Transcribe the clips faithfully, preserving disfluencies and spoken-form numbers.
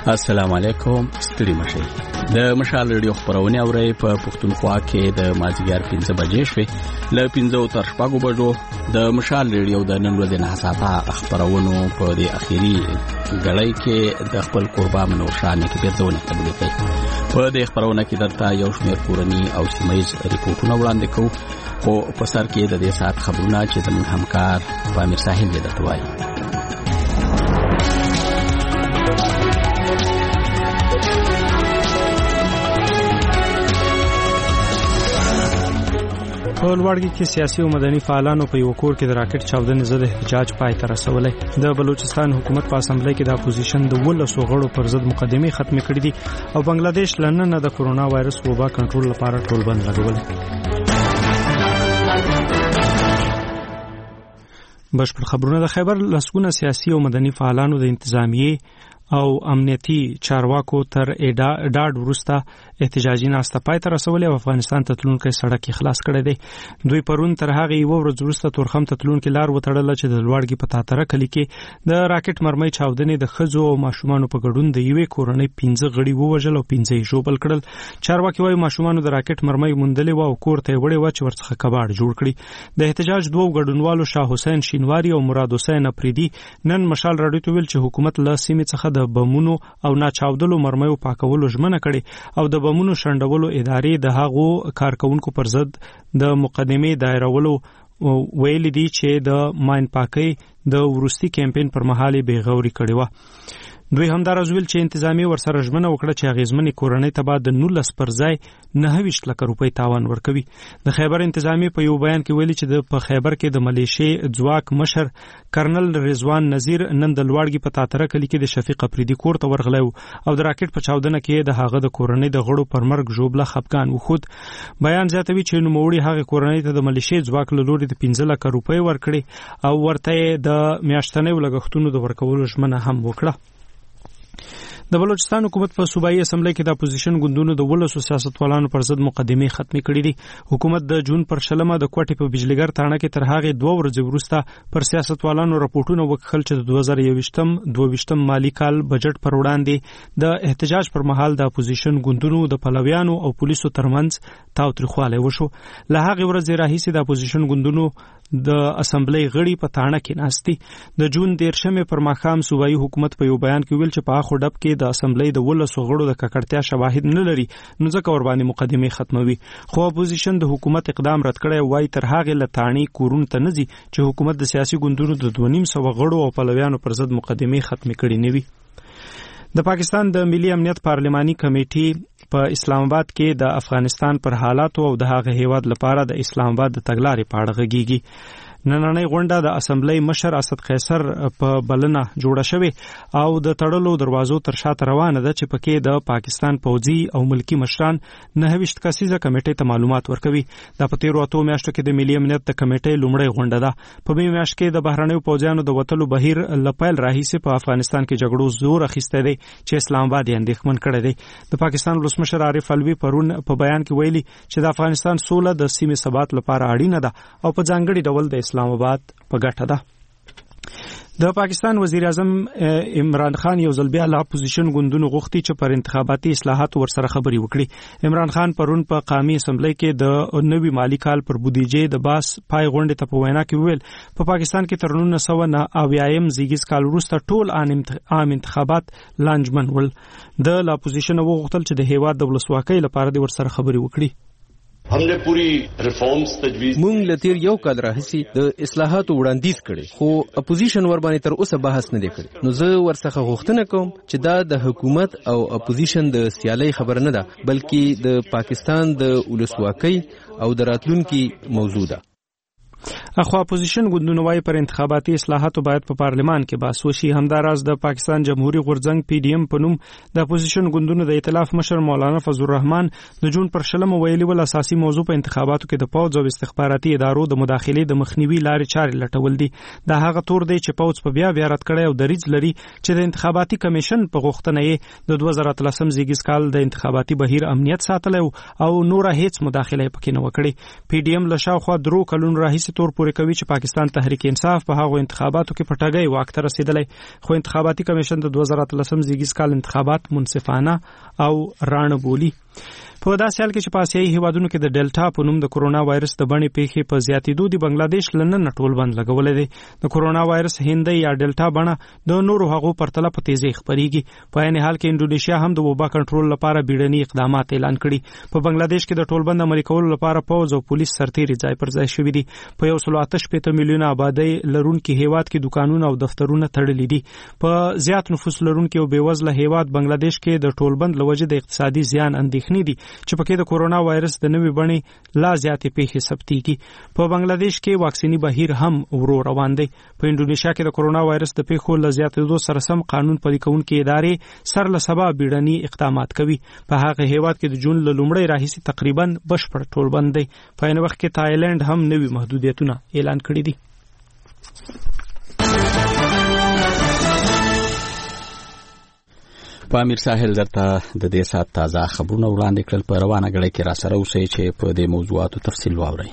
السلام علیکم، ستړي مشئ. د مشال ریډیو خبرونه اوري په پښتونخوا کې د مازیګر پنځه بجې شوې ل پنځه تر شپږو بجو د مشال ریډیو د نن ورځې نه ساعته خبرونه په دې اخیری غړۍ کې د خپل قربان نور شان کې پیژونه قبول کړي. په دې خبرونه کې درته یو شمېر کورنی او سیمایي ریپورتونه وړاندې کوو او په سر کې د دې ساعت خبرونه چې زموږ همکار پامیر ساحل دې درته وایي. په لوړګي کې سیاسي او مدني فعالانو په یو کور کې د راکټ چاودنې ضد احتجاج پای ته رسولې. د بلوچستان حکومت په اسمبلی کې د اپوزیشن د ولسو غړو پر ضد مقدمه ختم کړې دي او بنگلاديش لنن د کورونا وایرس وبا کنټرول لپاره ټول بند لګول. بشپړ خبرونه د خیبر لسګونه سیاسي او مدني فعالانو د انتظامیه او امنیتي چارواکو تر اډاډ ورسته احتجاجي ناسته پای ته رسولې او افغانستان ته تلونکي سړک خلاص کړی دی. دوی پرون تر هغه یو ورځ وروسته تورخم ته تلونکي لار وتړل چې د لوړګي په تاتره کلی کې د راکټ مرمۍ چاودنې د خزو او ماشومانو په ګډون د یوې کورنۍ پنځه غړي ووژل او پنځه یې ژوبل کړل. چارواکي وايي ماشومانو د راکټ مرمۍ موندلې و او کور ته وړې و چې ورڅخه کباړ جوړ کړي. د احتجاج دوه ګډونوالو شاه حسین شینواری او مراد حسین افریدي نن مشال راډیو ته ویل چې حکومت له سیمې څخه د بمونو او ناچاودلو مرمایو پاکولو ژمنه کړي او د بمونو شندولو ادارې د هغو کارکونکو پر ضد د مقدمه دایرولو ویل دي چې د ماین پاکي د ورستي کمپاین پر مهال به غوري کړي و. دوی همدارز ویل چې انتظامی ورسره ژمنه وکړه چې اغیزمنې کورنۍ ته بعد د نولس پر ځای نه ویشت لک روپۍ تاوان ورکوي. د خیبر انتظامی په یو بیان کې ویلي چې د په خیبر کې د ملیشي ځواک مشر کرنل رضوان نذیر نن د لوړګي په تاتره کلی کې د شفیق افریدي کور ته ورغلی او د راکټ په چاودنه کې د هغه د کورنۍ د غړو پر مرګ ژوبله خپګان وخود. بیان زیاتوي چې نوموړي هغه کورنۍ ته د ملیشي ځواک له لوري د پنځه لک روپۍ ورکړي او ورته د میاشتنۍ لګښتونو د ورکولو ژمنه هم وکړه. د بلوچستان حکومت په صوبایي اسمبلی کې د اپوزیشن ګوندونو د ولسو سیاستوالانو پر ضد مقدمه ختمې کړې دي. حکومت د جون پر شلمه د کوټې په بجلیګر تاڼه کې تر هغه دوه ورځې وروسته پر سیاستوالانو راپورټونه وکړل چې د دوه زره یوویشتم دوه ویشتم مالی کال بجټ پر وړاندې د احتجاج پر مهال د اپوزیشن ګوندونو د پلویانو او پولیسو ترمنځ تاوتریخوالی وشو. له هغه ورځې راهیسې د اپوزیشن ګوندونو د اسمبلی غړي په تاڼه کې ناستي. د جون دیرشمې پر ماښام صوبایي حکومت په یو بیان کې ویل چې په اخو ډب کې د اسمبلی د ولسو غړو د ککړتیا شواهد نه لري نو ځکه ور باندې مقدمه ختموي. خو اپوزیشن د حکومت اقدام رد کړی وای تر هغه لټانی کورون ته نزي چې حکومت د سیاسي ګوندونو د دوه نیم سو غړو او پلویانو پر ضد مقدمه ختمې کړې نه وي. د پاکستان د ملي امنیت پارلماني کمیټې په اسلام آباد کې د افغانستان پر حالاتو او د هغه هیواد لپاره د اسلام آباد د تګلارې په اړه غږیږي. نننۍ غونډه د اسمبلی مشر اسد قیصر په بلنه جوړه شوې او د تړلو دروازو تر شاته روانه ده چې پکې د پاکستان پوځي او ملکی مشران نه ویشت کسیزه کمیټې ته معلومات ورکوي. د پتیرو اتو میاشتو کې د ملي امنیت د کمیټې لومړی غونډه ده. په دې میاشت کې د بهرنیو پوځیانو د وټلو بهیر لپیل راهیسې په افغانستان کې جګړو زور اخیسته دی چې اسلام آباد یې اندېښمن کړی دی. د پاکستان ولسمشر عارف علوي پرون په بیان کې ویلي چې د افغانستان سوله د سیمې ثبات لپاره اړینه ده او په ځانګړي ډول د اسلام آباد په ګټه ده. د پاکستان وزیر اعظم عمران خان یو ځل بیا له اپوزیشن ګوندونو غوښتي چې پر انتخاباتي اصلاحاتو ورسره خبري وکړي. عمران خان پرون په قومي اسمبلی کې د نوي مالی کال پر بودیجې د باس پای غونډې ته په وینا کې ویل په پاکستان کې تر نولس سوه اویایم زیږیز کال وروسته ټول عام انتخابات لانجمن ول. د اپوزیشن وغوښتل چې د هیواد د ولسواکۍ لپاره د ورسره خبري وکړي. हमने पूरी रिफॉर्म्स तजवीज مونږ لتیر یو کال راهسي د اصلاحاتو وړاندیز کړي خو اپوزیشن ور باندې تر اوسه بحث نه دی کړی. نو زه ورڅخه غوښتنه کوم چې دا د حکومت او اپوزیشن د سیالۍ خبر نه ده بلکې د پاکستان د ولسواکۍ او د راتلونکي موضوع ده. اخو اپوزیشن ګوندونه وايي پر انتخاباتي اصلاحاتو باید په پارلمان کې بحث وشي. همداراز د پاکستان جمهوریت غورځنګ پی ډی ایم په نوم د اپوزیشن ګوندونو د ائتلاف مشر مولانا فضل الرحمن د جون پر شلمه ویلي ول اساسي موضوع په انتخاباتو کې د پوځ او استخباراتي ادارو د مداخلې د مخنیوي لارې چارې لټول دي. دا هغه تور دی چې پوځ په بیا بیا رد کړی او دریځ لري چې د انتخاباتي کمیشن په غوښتنه یې د دوه زره اتلسم زیږیز کال د انتخاباتي بهیر امنیت ساتلی او نور هیڅ مداخله پکې نه وکړي. پی ډی ایم له شاوخوا درو کلونو راهیسې تور پورې کوي چې پاکستان تحریک انصاف په هغو انتخاباتو کې پټګي واک ته رسیدلی، خو انتخاباتي کمیشن د دوه زره اتلسم زیږیز کال انتخابات منصفانه او رانه بولی. په داسې حال کې چې په آسیایي هیوادونو کې د ډیلټا په نوم د کورونا وایرس د بڼې پیښې په زیاتېدو د بنگلاديش لنن ټول بند لګولې دي. د کورونا وایرس هندي یا ډیلټا بڼه د نورو هغو پرتله په تیزی خپريږي. په عین حال کې انډونیشیا هم د وبا کنټرول لپاره بیړني اقدامات اعلان کړي. په بنگلاديش کې د ټول بند عملي کولو لپاره پوز او پولیس سرتیري ځای پر ځای شوي دي. په یو سل اته شپږ میلیونه آبادی لرونکي هیواد کې دکانونه او دفترونه تړلي دي. په زیات نفوس لرونکي او بیوزله هیواد بنگلاديش کې د ټول بند لوجه د اقتصادي زیان اندېښنې دي چې پکې د کورونا وایرس د نوې بڼې لا زیاتې پیښې ثبتېږي. په بنگلاديش کې واکسینی بهیر هم ورو روان دی. په انډونیشیا کې د کورونا وایرس د پیښو له زیاتېدو سره سم قانون پلي کوونکې ادارې سر له سبا بیړني اقدامات کوي. په هغه هیواد کې د جون له لومړۍ راهیسې تقریبا بشپړ ټول بند دی. په عین وخت کې تایلند هم نوي محدودیتونه اعلان کړي دي. په امیر ساحل درته د دې سات تازه خبرونه وړاندې کړل. په روانه غړي کې را سره اوسئ چې په دې موضوعاتو تفصیل واورئ.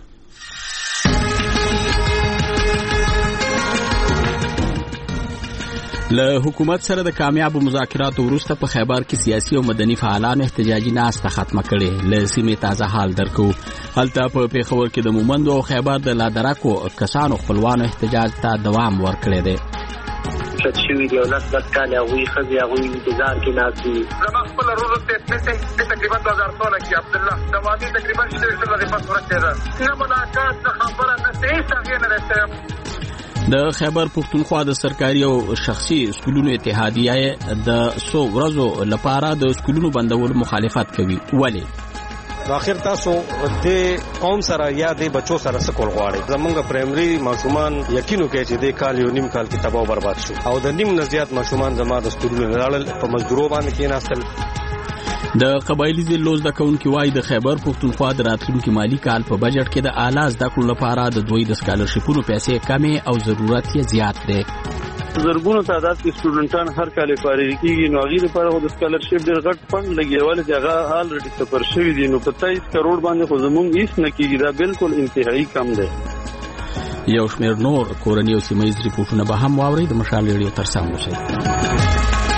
له حکومت سره د کامیاب مذاکراتو وروسته په خیبر کې سیاسي او مدني فعالانو احتجاجي ناسته ختمه کړې. له سیمې تازه حال درکو. هلته په پیښور کې د مومندو او خیبر د لادرکو کسانو خپلوانو احتجاج ته دوام ورکړی دی. شوی دی او لاس بس کاله وی خزي هغه انتظار کې ناسي. زما خپل ورور ته څه تقریبا دو هزار سولہ کې عبد الله دوامي تقریبا شته چې د پس ورته ده نه ملاقات خبره نه هیڅ هغه نه راځي. د خیبر پښتونخوا د سرکاري او شخصي سکولونو اتحادیه د سو ورځو لپاره د سکولونو بندولو مخالفت کوي. ولی اخر تاسو د قوم سره یا د بچو سره سکول غواړي؟ زمونږ پرایمري ماشومان یقینو کوي چې د کال یو نیم کال کې تباہ او برباد شو او د نیم نزيات ماشومان زما د سکولونو لاړل په مزدورو باندې کې ناستل. د قبایلی ضلعو زده کوونکي وایي د خیبر پښتونخوا د راتلونکي مالی کال په بجټ کې د اعلی زده کړو لپاره د دوی د سکالرشیپونو پیسې کمې او ضرورت یې زیات دی. زرګونو تعداد کې سټوډنټان هر کال فارغ کیږي. نو هغه لپاره د سکالرشیپ ډېر غټ فند لګیول دي. هغه الریډي سفر شوی دي. نو په تیئیس کروڑ باندې خو زموږ هیڅ نه کیږي. دا بالکل انتهایی کم دی. یو شمېر نور کورنۍ او سیمه ییز ریپورټونه به هم واورئ. د مشال ریډیو ترڅنګ اوسئ.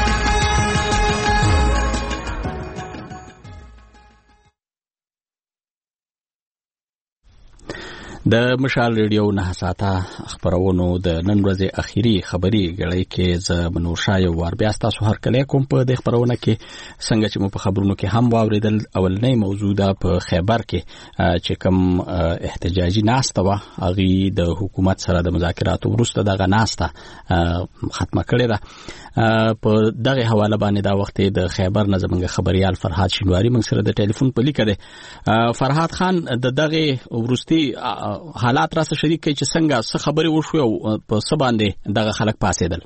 د مشال ریډیو نه ساته خبرونو د نن ورځې اخیری خبري غړي کې ز منورشاه یو ور بیا تاسو هر کله کوم په د خبرونه کې څنګه چې مو په خبرونو کې هم واوریدل. اولنې موضوع ده په خیبر کې چې کوم احتجاجي ناسته و هغه د حکومت سره د مذاکراتو وروسته دغه ناسته ختمه کړې ده. په دغه حواله باندې دا وخت د خیبر نه زمونږ خبريال فرهاد شینواری موږ سره د ټلیفون په لیکه ده. فرهاد خان د دغه ورستي حالات را سره شریک چې څنګه څه خبري وشو او په څه باندې دغه خلک پاسېدل؟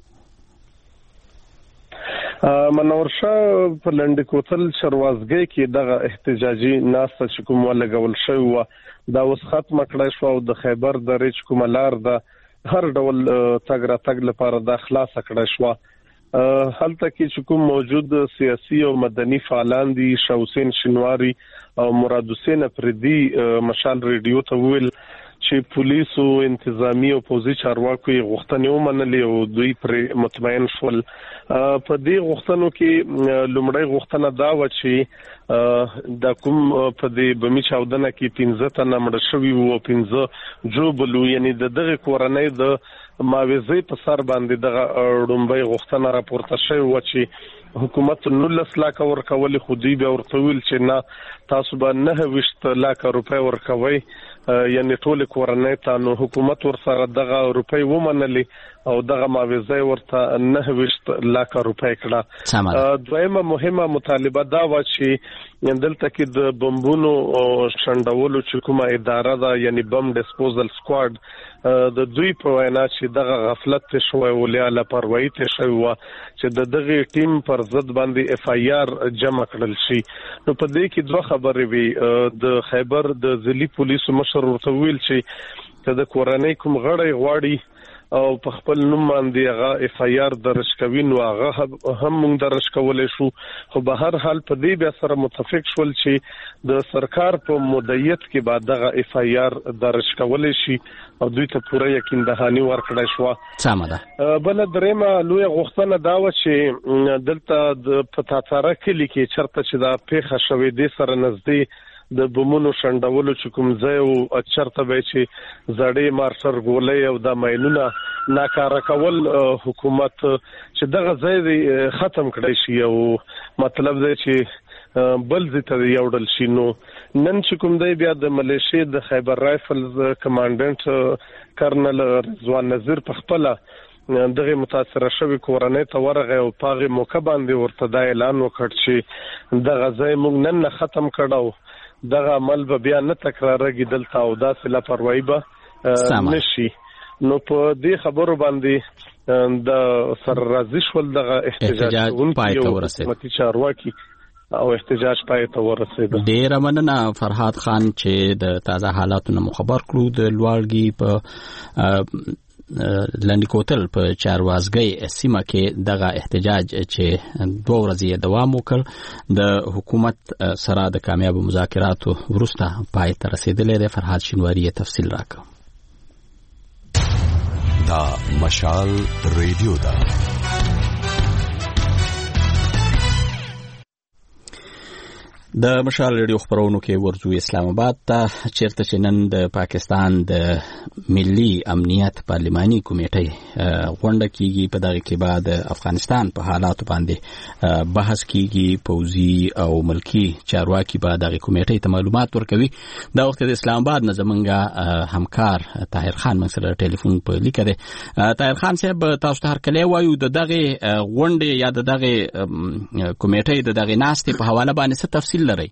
منورشاه په لنډ کوتل شروازګي کې دغه احتجاجي ناسته چې کوم ولګول شوی و دا اوس ختمه کړای شو او د خیبر د ریچ کوملار د هر ډول تګ را تګ لپاره د خلاص کړای شو. هلته کې چې کوم موجود سیاسي او مدني فعالان دي شوسین شینواری او مراد حسین افریدي مشال ریډیو ته ویل چې پولیس او انتظامی او پوزي چارواکو یې غوښتنې ومنلې او دوی پر مطمئن شول. په دې غوښتنو کې لومړی غوښتنه دا و چې د کوم په دې بمی چاودنه کې پنځه تنه مړ شوي وو، پنځه جوبلو، یعنی د دغه کورنۍ د ماویزې په سر باندې دغه ډومبۍ غوښتنه راپورته شوې و چې حکومت نولس لاکه ورکول، خو دوی به ورته ویل چې نه تاسو به نهه ویشت لاکه روپۍ ورکوئ، یعنی ټول کورنۍ ته. نو حکومت ورسره دغه روپۍ ومنلې او دغه معاوضه ورته نهه ویشت لاکه روپۍ کړه. دویمه مهمه مطالبه دا و چې دلته کې د بمبونو شنډولو چې کومه اداره ده یعنی بم ډسپوزل سکواډ د دوی په وینا چې دغه غفلت شوی ولیاله پروايي ته شوی و چې د دغه ټیم پر ضد باندې اف آی آر جمع کړل شي. نو په دې کې دوه خبرې وي. د خیبر د ضلعي پولیسو مشر ورته ویل چې د کورنۍ کوم غړی غواړي او په خپل نوم باندې هغه اف آی آر درج کوي نو هغه هم موږ درج کولای شو خو به هر حال په دې بیا سره متفق شول چې د سرکار په مدیریت کې بعد دغه اف آی آر درج کولای شي او دوی ته پوره یقین دهانی ورکړای شو. سمه ده. بل درېمه لوی غوښتنه دا و چې دلته د پتاڅاره کلی کې چرته چې دا پیښه شوې دي سره نږدې د بمونو شندولو چې کوم ځای او چرته به چې زړې مارشر ګولې او د ماینونه ناکاره کول حکومت چې دغه ځای ختم کړی شي او مطلب دی چې بل ځای ته یوړل شي. نو نن چې کوم دی بیا د ملیشیا د خیبر رایفلز کمانډنټ کرنل رضوان نذیر په خپل دغه متاثر شوی کورنۍ ته ورغه او پاغه موقع باندې ورته د اعلان وکړ چې دغه ځای موږ نن نه ختم کړو دغه عمل به بیا نه تکرارېږي دلته او داسې لاپروايي به نشي. نو په دې خبرو باندې د سر راضي شول دغه احتجاج پای ته ورسېد حکومتي چارواکي او احتجاج پای ته ورسېد. ډېر مننه فرهاد خان چې د تازه حالاتو نه خبر کړو. د لوړګي په لنډ کوتل په چاروازګي سیمه کې دغه احتجاج چې دوه ورځې دوام وکړ د حکومت سره د کامیاب مذاکراتو وروسته پای ته رسیدلی دی. فرهاد شینواری تفصیل راکړ. دا مشال ریډیو دا د مشال ریډیو خبرونو کې ورځو اسلام آباد ته چیرته چې نن د پاکستان د ملي امنیت پارلماني کمیټې غونډه کیږي. په دغه کې بعد افغانستان په حالات باندې بحث کیږي. پوزي او ملکی چارواکي به دغه کمیټې ته معلومات ورکوي. دا وخت د اسلام آباد نه زمونږ همکار طاهر خان موږ سره ټلیفون په لیکه دی. طاهر خان صاحب تاسو ته هر کله وایو د دغه غونډې یا د دغه کمیټې د دغه ناستې په حواله باندې څه تفصیل لري؟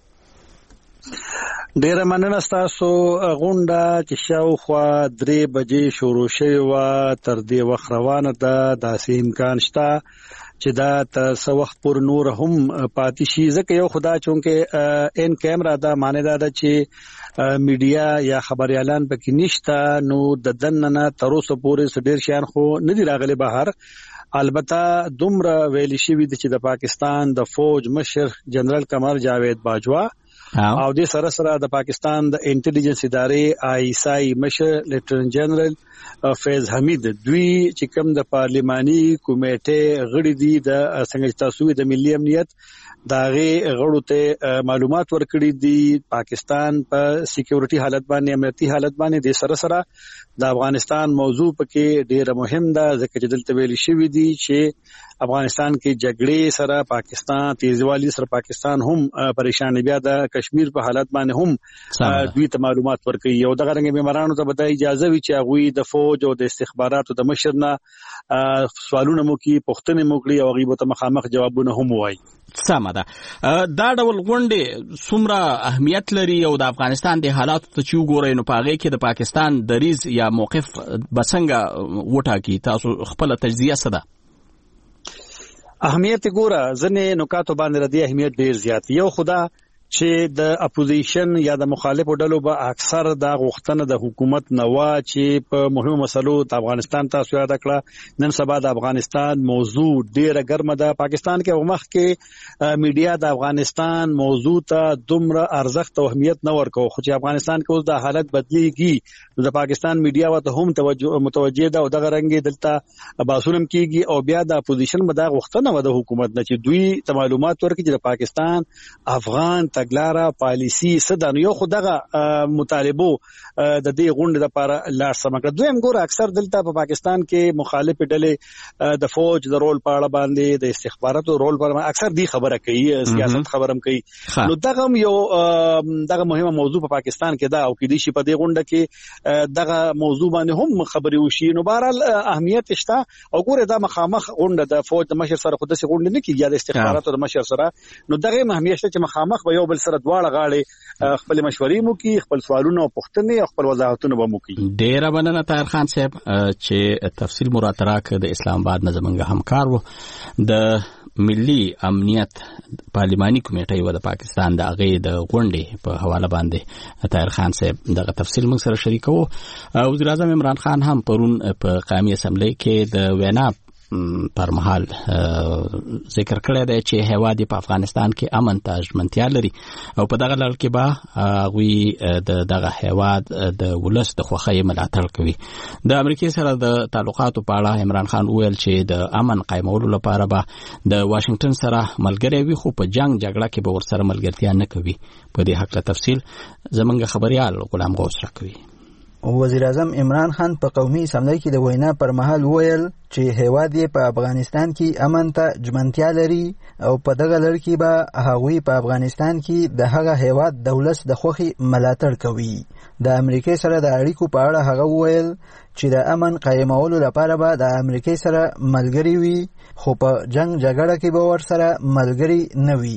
ډیره مننه تاسو. غونډه چې شاوخوا درې بجې شروع شوې وه تر دې وخت روانه ده. داسې امکان شته چې دا تر څه وخت پورې نور هم پاتې شي ځکه یو خدا چونکې ان کیمرا دا معنی دا ده چې میډیا یا خبريالان پکې نشته نو د دننه تر اوسه پورې ډیر شیان خو نه دي راغلي بهر. البته دومره ویل شوی دی چې د پاکستان د فوج مشر جنرال قمر جاوید باجوا او د سره سره د پاکستان د انټيليجنس ادارې آی ایس آی مشر لیفټننټ جنرال فیض حمید دوی چې کوم د پارلماني کمیټې غړي دي د څنګه تاسو د ملي امنیت داغه غړو ته معلومات ورکړي دي. پاکستان په سکیورټي حالت باندې امنیتي حالت باندې د سره سره د افغانستان موضوع پکې ډیره مهم ده ځکه چې دلته ویل شوی دی چې افغانستان کې جګړې سره پاکستان تیزوالي سره پاکستان هم پریشان بیا د کشمیر په حالت باندې هم دوی ته معلومات ورکړي. یو دغه رنګ بیمارانو ته به اجازه وي چې هغه د فوج او د استخباراتو د مشر نه سوالونه مو کوي پوښتنه مو کوي او غیبو ته مخامخ جوابونه هم وایي. سمه ده. دا ډول غونډې څومره اهمیت لري او د افغانستان د حالاتو ته چې وګورئ نو په هغه کې د پاکستان دریځ یا موقف بسنګ وټاکي تاسو خپل تجزیه څه ده؟ اهمیت ګوره ځنې نکاتو باندې ردی اهمیت ډیر زیات. یو خدا چې د اپوزیشن یا د مخالفو ډلو به اکثر د غوښتنه د حکومت نوا چې په مهمو مسلو د افغانستان تاسو یاد کړه نن سبا د افغانستان موضوع ډیره ګرمه ده. پاکستان کې ومخ کې میډیا د افغانستان موضوع ته دومره ارزښت او اهمیت نه ورکو خو چې افغانستان کې اوس د حالت بدلیږي د پاکستان میډیا وته هم توجه متوجه ده او دغه رنګ دلته باسونم کیږي او بیا د اپوزیشن مده غوښتنه و د حکومت نه چې دوی ته معلومات ورکړي چې د پاکستان افغان تګلاره پالیسی سدان یو خدغه مطالبه د دې غونډې لپاره لاړ سمګه. دویم ګور اکثر دلته په پاکستان کې مخالف ډلې د فوج د رول په اړه باندې د استخباراتو رول په اړه اکثر دی خبره کوي سیاست خبرم کوي. نو دغه یو دغه مهمه موضوع په پاکستان کې دا او کې دي چې په دې غونډه کې دغه موضوع باندې هم خبري وشي. نو بهرحال اهمیت شته او ګوره دا مخامخ غونډه د فوج د مشر سره خود سي غونډه نه کیږي د استخباراتو د مشر سره نو دغه اهمیت چې مخامخ به یو بل سره دواړه غاړي خپل مشورې مو کوي خپل سوالونه او پوښتنې او خپل وضاحتونه به مو کوي. ډیره مننه طاهر خان صاحب چې تفصیل مراتب راک د اسلام آباد نه زمونږ همکار وو. د ملي امنیت پارلماني کمیټه و د پاکستان د هغې د غونډې په حواله باندې طاهر خان صاحب دغه تفصیل موږ سره شریکو. وزیر اعظم عمران خان هم پرون په قومي اسمبلی کې د وینا پر مهال ذکر کړی دی چې هیواد په افغانستان کې امن ته ژمنتیا لري او په دغه لړ کې به هغوی د دغه هیواد د ولس د خوښۍ ملاتړ کوي. د امریکې سره د تعلقاتو په اړه عمران خان وویل چې د امن قایمولو لپاره به د واشنگټن سره ملګری وي خو په جنگ جګړه کې به ورسره ملګرتیا نه کوي. په دې هکله تفصیل زمونږ خبريال غلام غوث راکوي. وزیر اعظم عمران خان په قومي اسمبلی کې د وینا پر مهال وویل چې هیواد یې په افغانستان کې امن ته ژمنتیا لري او په دغه لړ کې به هغوی په افغانستان کې د هغه هیواد د ولس د خوښۍ ملاتړ کوي. د امریکې سره د اړیکو په اړه هغه وویل چې د امن قایمولو لپاره به د امریکې سره ملګری وي خو په جنگ جګړه کې به ورسره ملګری نه وي.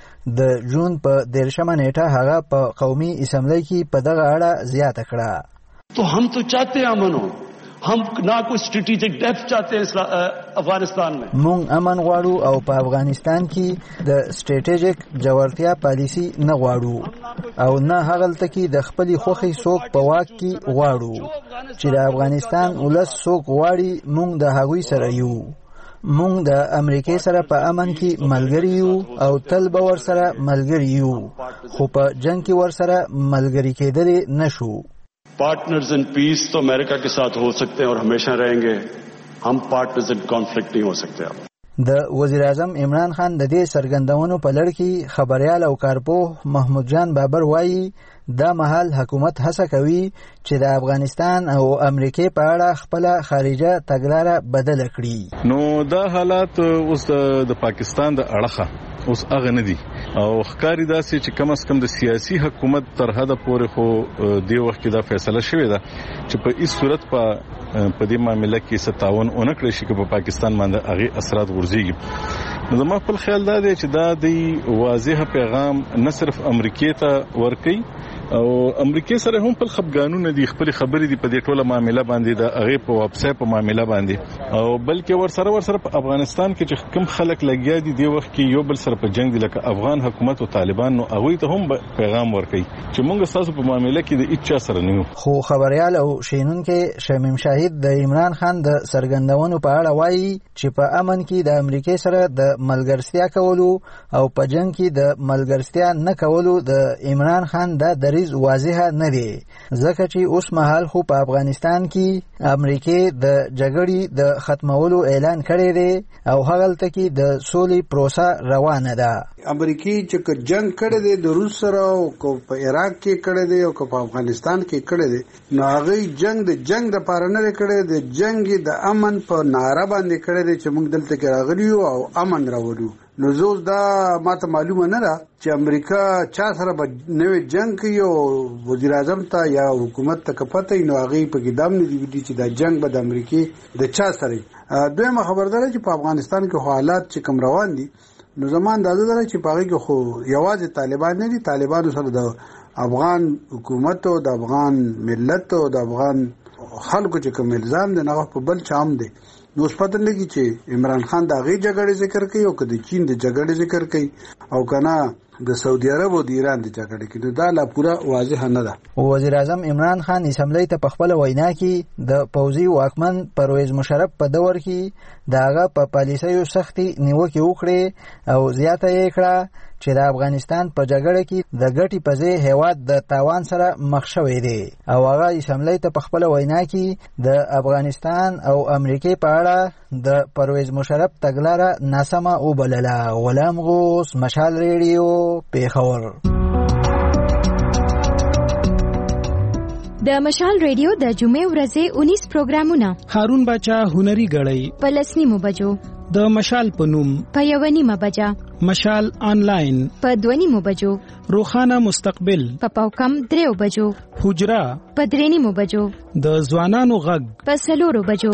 د جون په دیرشمه نیټه هغه په قومي اسمبلی کې په دغه اړه زیاته کړه. तो हम तो चाहते हैं अमन हो, हम ना कोई स्ट्रेटेजिक डेप्थ चाहते हैं افغانستان में. مونږ امن غواړو او په افغانستان کې د سټریټیجیک جوړتیا پالیسی نه غواړو او نه هغلته کې د خپل خوخي څوک په واک کې غواړو. چې د افغانستان ولس څوک غواړي مونږ د هغوی سره یو. مونږ د امریکای سره په امن کې ملګری یو او تل به ور سره ملګری یو خو په جنگ کې ور سره ملګری کېدل نشو. पार्टनर्स इन पीस तो अमेरिका के साथ हो सकते हैं और हमेशा रहेंगे, हम पार्टनर्स इन कॉन्फ्लिक्ट नहीं हो सकते. د وزیر اعظم عمران خان د دې سرګندونو په لړ کې خبريال او کارپوه محمود جان بابر وایي دا مهال حکومت هڅه کوي چې د افغانستان او امریکای په اړه خپل خارجه تګلاره بدل کړي. نو دا حالات اوس د پاکستان د اړخه اوس هغه نه دي او ښکاری داسې چې کم از کم د سیاسي حکومت تر حده پورې خو دی وخت کې دا فیصله شوې ده چې په هیڅ صورت په په دې معاملې کې ستاون اونکړي شي چې په پاکستان باندې هغه اثرات ورځيږي. نو زما خپل خیال دا دی چې دا د واضح پیغام نه صرف امریکای ته ورکړي او امریکای سره هم په خبرګانونه دي خپل خبرې دي په دې ټوله معاملې باندې د هغه په ویب سټ په معاملې باندې او بلکې ور سره ور سره په افغانستان کې چې کوم خلک لګیا دي دی وخت کې یو بل سره په جنگ دي لکه افغان حکومت او طالبان نو هغه ته هم پیغام ورکړي چې موږ تاسو په معاملې کې د اچا سره نه یو. خو خبريال او شینونکو شمیم شاهد د عمران خان د سرګندونو په اړه وایي چې په امن کې د امریکای سره د ملګرتیا کولو او په جنگ کې د ملګرتیا نه کولو د عمران خان د دریز واضح نه دی ځکه چې اوس مهال خو په افغانستان کې امریکای د جګړې د ختمولو اعلان کړی دی او هغلته کې د سولې پروسه روانه ده. امریکای چې جنگ کړی دی د روس سره او په عراق کې کړی دی او په افغانستان کې کړی دی نو هغه جنگ د جنگ د پاره نه کړی دی جنگ د امن په ناره باندې کړی دی چې موږ دلته کې راغلی او امن راوړو. نو زوز دا ماته معلومه نه ده چې امریکا چا سره به نوې جنگ کوي او وزیر اعظم ته یا حکومت ته کپته نو هغه په قدم نه دی چې دا جنگ به د امریکای د چا سره. دویمه خبرداري چې په افغانستان کې حالات چې کوم روان دي نو زمان دا ده چې په هغه کې خو یوازې طالبان نه دي طالبانو سره د افغان حکومت او د افغان ملت او د افغان خلکو چې کوم الزام دي نه په بل چام دي. نو سپاتل لګي چې عمران خان دا غي جګړې ذکر کوي او کله چین د جګړې ذکر کوي او کنه د سعودي عرب او د ایران د جګړې کې دا لا پورا واضح نه ده. وزیر اعظم عمران خان اسمبلی ته په خپل وینا کې د پوځي واکمن پرویز مشرف په دور کې داغه په پالیسیو سختي نیوکه وکړي او زیاته یې کړه چې د افغانستان په جګړه کې د ګټي په ځای هیواد د تاوان سره مخ شوی دی او هغه اسمبلی ته په خپل وینا کې د افغانستان او امریکای په اړه د پرویز مشرف تګلاره ناسمه وبلله. غلام غوث مشال ریډیو پیښور. د مشال ریډیو د جمعې ورځې اونیس پروګرامونه هارون باچا هنري غړی په لسنیمو بجو د مشال په نوم په یو نیمه بجا مشال آنلاین په دوه نیمو بجو روخانه مستقبل په پاوکم دریو بجو حجرا په درې نیمو بجو د ځوانانو غږ په څلورو بجو.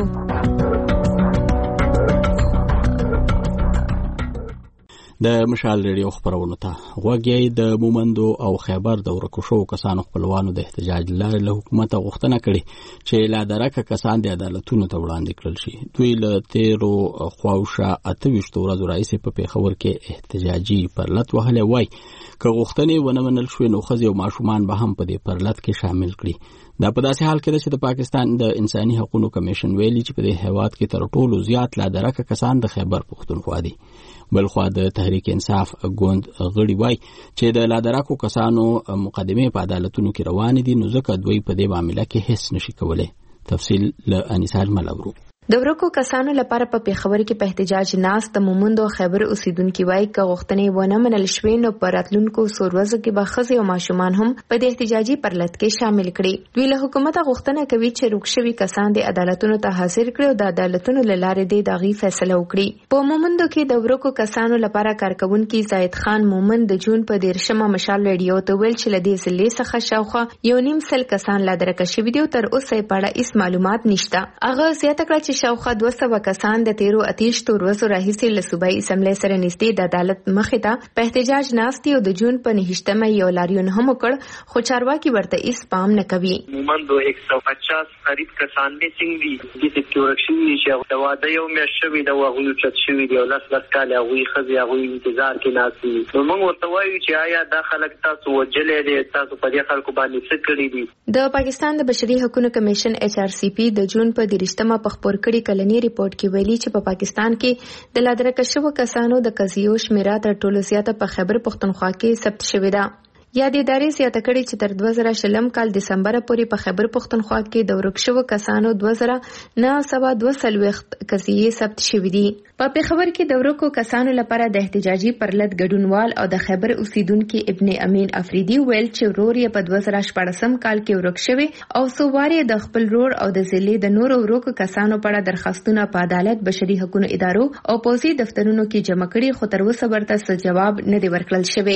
د مشال ریډیو خبرونه ته غوږی د مومندو او خیبر د ورکو شو کسانو خپلوانو د احتجاج لپاره له حکومت غوښتنه کړې چې لا درکه کسان د عدالتونو ته وړاندې کړل شي. دوی له تیرو خواوشا اتهویشت ورځو راځي په پیښور کې احتجاجي پرلط وهلې وای که غوښتنې ونه منل شوې نو ښځې او ماشومان به هم په دې پرلط کې شامل کړي. دا په داسې حال کې چې د پاکستان د انساني حقوقو کمیشن ویلي چې په دې هیواد کې تر ټولو زیات لا درکه کسان د خیبر پښتونخوا دي. بلخوا د تحریک انصاف ګوند غړي وای چې د لادراکو کسانو مقدمه په عدالتونو کې روان دي نو ځکه دوی په دې معاملې کې هیڅ نشي کولای. تفصیل له انیسال ملورو. د ورکو کسانو لپاره په پیښور کې په احتجاج ناس د مومندو خیبر اوسیدونکو وای ک غوښتنې ونه منل شوې نو پر راتلونکو سوروزو کې به ښځې او ماشومان هم په دې احتجاجي پرلط کې شامل کړي. دوی له حکومت غوښتنه کوي چې روکشوي کسان د عدالتونو ته حاضر کړي او د عدالتونو لاره د داغي فیصله وکړي. په مومندو کې د ورکو کسانو لپاره کارکونکو زاید خان مومند د جون په دیرشمه مشال ریډیو ته ویل چې لدې ضلع څخه شاوخه یو نیم سل کسان لا درکه شوي دي او تر اوسه په اړه هیڅ معلومات نشته. هغه زیاته کړه چې شاوخه دوه سوه کسان د تیرو اتیشتو ورځو راهیسې له صوبایي اسمبلی سره نږدې د عدالت مخې ته په احتجاج ناستي او د جون په نهشتمه یو لاریون هم وکړ خو چارواکي ورته هیڅ پام نه کوي. مومندو ایک سو پچاس قریب کسان میسنګ دي د سکیورټي نشه د واده یو میاشت شوی د واغونو چت شوی دی او لاس لاس کاله غوي خزي غوي انتظار کې ناسي. نو موږ ورته وایو چې آیا دا خلک تاسو وجلې دي تاسو په دې خلکو باندې څه کړی دي. د پاکستان د بشري حقوقو کمیشن ایچ آر سی پی د جون په دیرشتمه په خبر کړي کلنی ریپورت کې ویلي چې په پاکستان کې د لادرکه شوو کسانو د قضیو شمیره تر ټولو زیاته په خیبر پښتونخوا کې ثبت شوې ده. یا د ادارې زیاته کړي چې تر دوه زره شلم کال دسمبر پورې په خیبر پښتونخوا کې د ورک شوو کسانو دوه زره نه سوه دوه څلوېښت قضیې ثبت شوې دي. په پیښور کې د ورکو کسانو لپاره د احتجاجي پرلط ګډونوال او د خیبر اوسیدونکو ابن امین افریدي ویل چې ورور یې په دوه زره شپاړسم کال کې ورک شوی او څو وارې د خپل ورور او د ضلع د نورو ورکو کسانو په اړه درخواستونه په عدالت بشري حقوقو ادارو او پولیسي دفترونو کې جمع کړي خو تر اوسه ورته څه جواب نه دی ورکړل شوی.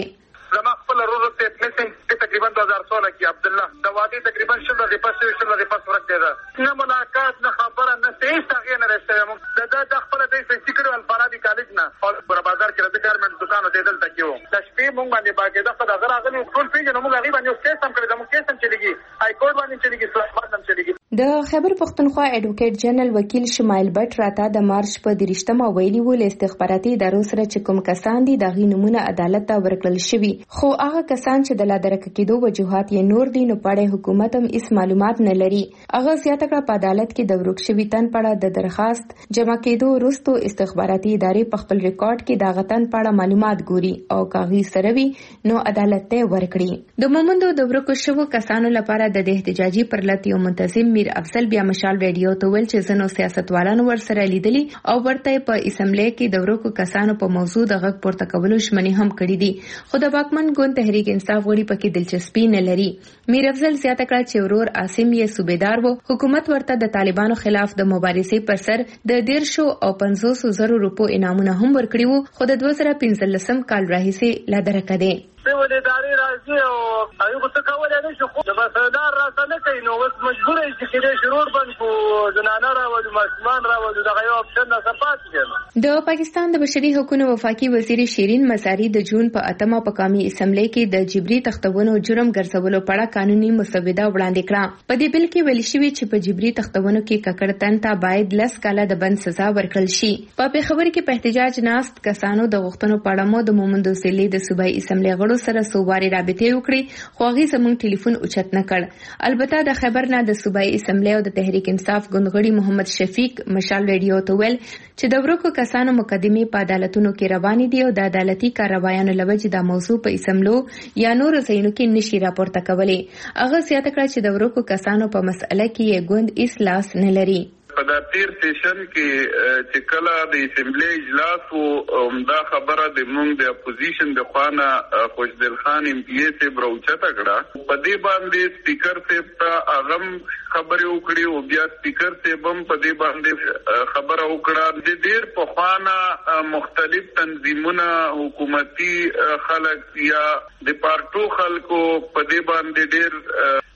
تقریبا دو ہزار سولہ کی عبداللہ دوادی تقریبا شل رضی پس شل رضی پس ورکتے دا نہ ملاقات نہ خبر نہ تیز تاغیر نہ رستے ہم دا دا خپل دې سکرو الفارابی کالج نه او پر بازار کې د ګارمنټ دکانو ته دلته کېو تشبیه مونږ باندې باقاعده په دغه راغلي ټول پیژنو مونږ غریب باندې کیس هم کړی دا مونږ کیس هم چلیږي های کورټ باندې چلیږي اسلامات هم چلیږي. د خیبر پښتونخوا ایډوکیټ جنرال وکیل شمایل بټ راته د مارچ په دیرشتمه ویلي و له استخباراتي ادارو سره چې کوم کسان دي د غي نمونه عدالت ته ورکړل شوی خو هغه کسان چې د لادرکه کېدو وجوهات یې نور دي نو پړې حکومت هم هیڅ معلومات نه لري. هغه زیاته کړه په عدالت کې د ورک شوی تن پړه د درخواست جمع کېدو وروسته استخباراتي ادارې په خپل ریکارډ کې د غتن پړه معلومات ګوري او کاغي سروي نو عدالت ته ورکړي. د مومندو د ورکو شوو کسانو لپاره د احتجاجي پرلط یو منتظم میر افضل بیا مشال ریډیو ته ویل چې زنو سیاستوالانو ور سره لیدلي او ورته په اسمبلی کې د ورکو کسانو په موضوع د غږ پورته کولو ژمنې هم کړې دي خو د باکمن ګوند تحریک انصاف غړي پکې دلچسپي نه لري. میر افضل زیاته کړه چې ورور عاصم یې صوبیدار وو حکومت ورته د طالبانو خلاف د مبارزې پر سر د دیرشو او پنځوسو زرو روپو انعامونه هم ورکړي وو خو د دوه زره پنځلسم کال راهیسې لا درکه دی. ول ادارې راځي او ایوب څه کولای نه شي خو د مسلدار راځه نه کوي نو اوس مجبور یې چې دې شروع باندې په زنانه راوړي ماشومان راوړي دا یو اپشن نه سپات کېږي. د پاکستان د بشري حقوقو وفاقي وزیر شیرین مزاری د جون په اتمه په قومي اسمبلی کې د جبري تختونو جرم ګرځولو په اړه قانوني مسوده وړاندې کړه. په دې بل کې ویل شوی چې په جبري تختونو کې ککړتن ته باید لس کاله د بند سزا ورکړل شي. په پیښور کې په احتجاج ناست کسانو د غوښتنو په اړه مو د مومندو ضلع د صوبایي اسمبلی غړو سره سوواري رابطې وکړي خو هغه زموږ ټلیفون اوچت نه کړ. البته د خبر نه د صوبایي اسمبلی او د تحریک انصاف ګوندغړي محمد شفیق مشال ریډیو ته ویل چې د ورکو کسانو مقدمه په عدالتونو کې روانې دي او د عدالتي کاروایانو لوجه د موضوع په اسمبلو یا نور ځایونو کې نشي راپورته کولی. هغه زیاته کړه چې د ورکو کسانو په مسأله کې ګوند اصلاح نه لري. په دا تیر سیشن کې چې کله د اسمبلی اجلاس او دا خبره د مونږ د اپوزیشن د خوانه خوشدل خان ایم پی ای سے بروچته کړه په دې باندې سپیکر سے ته اغم خبرې وکړي او بیا سپیکر سے بم په دې باندې خبره وکړه د ډیر په خوانه مختلف تنظیمونه حکومتي خلک یا د پارټو خلکو په دې باندې ډیر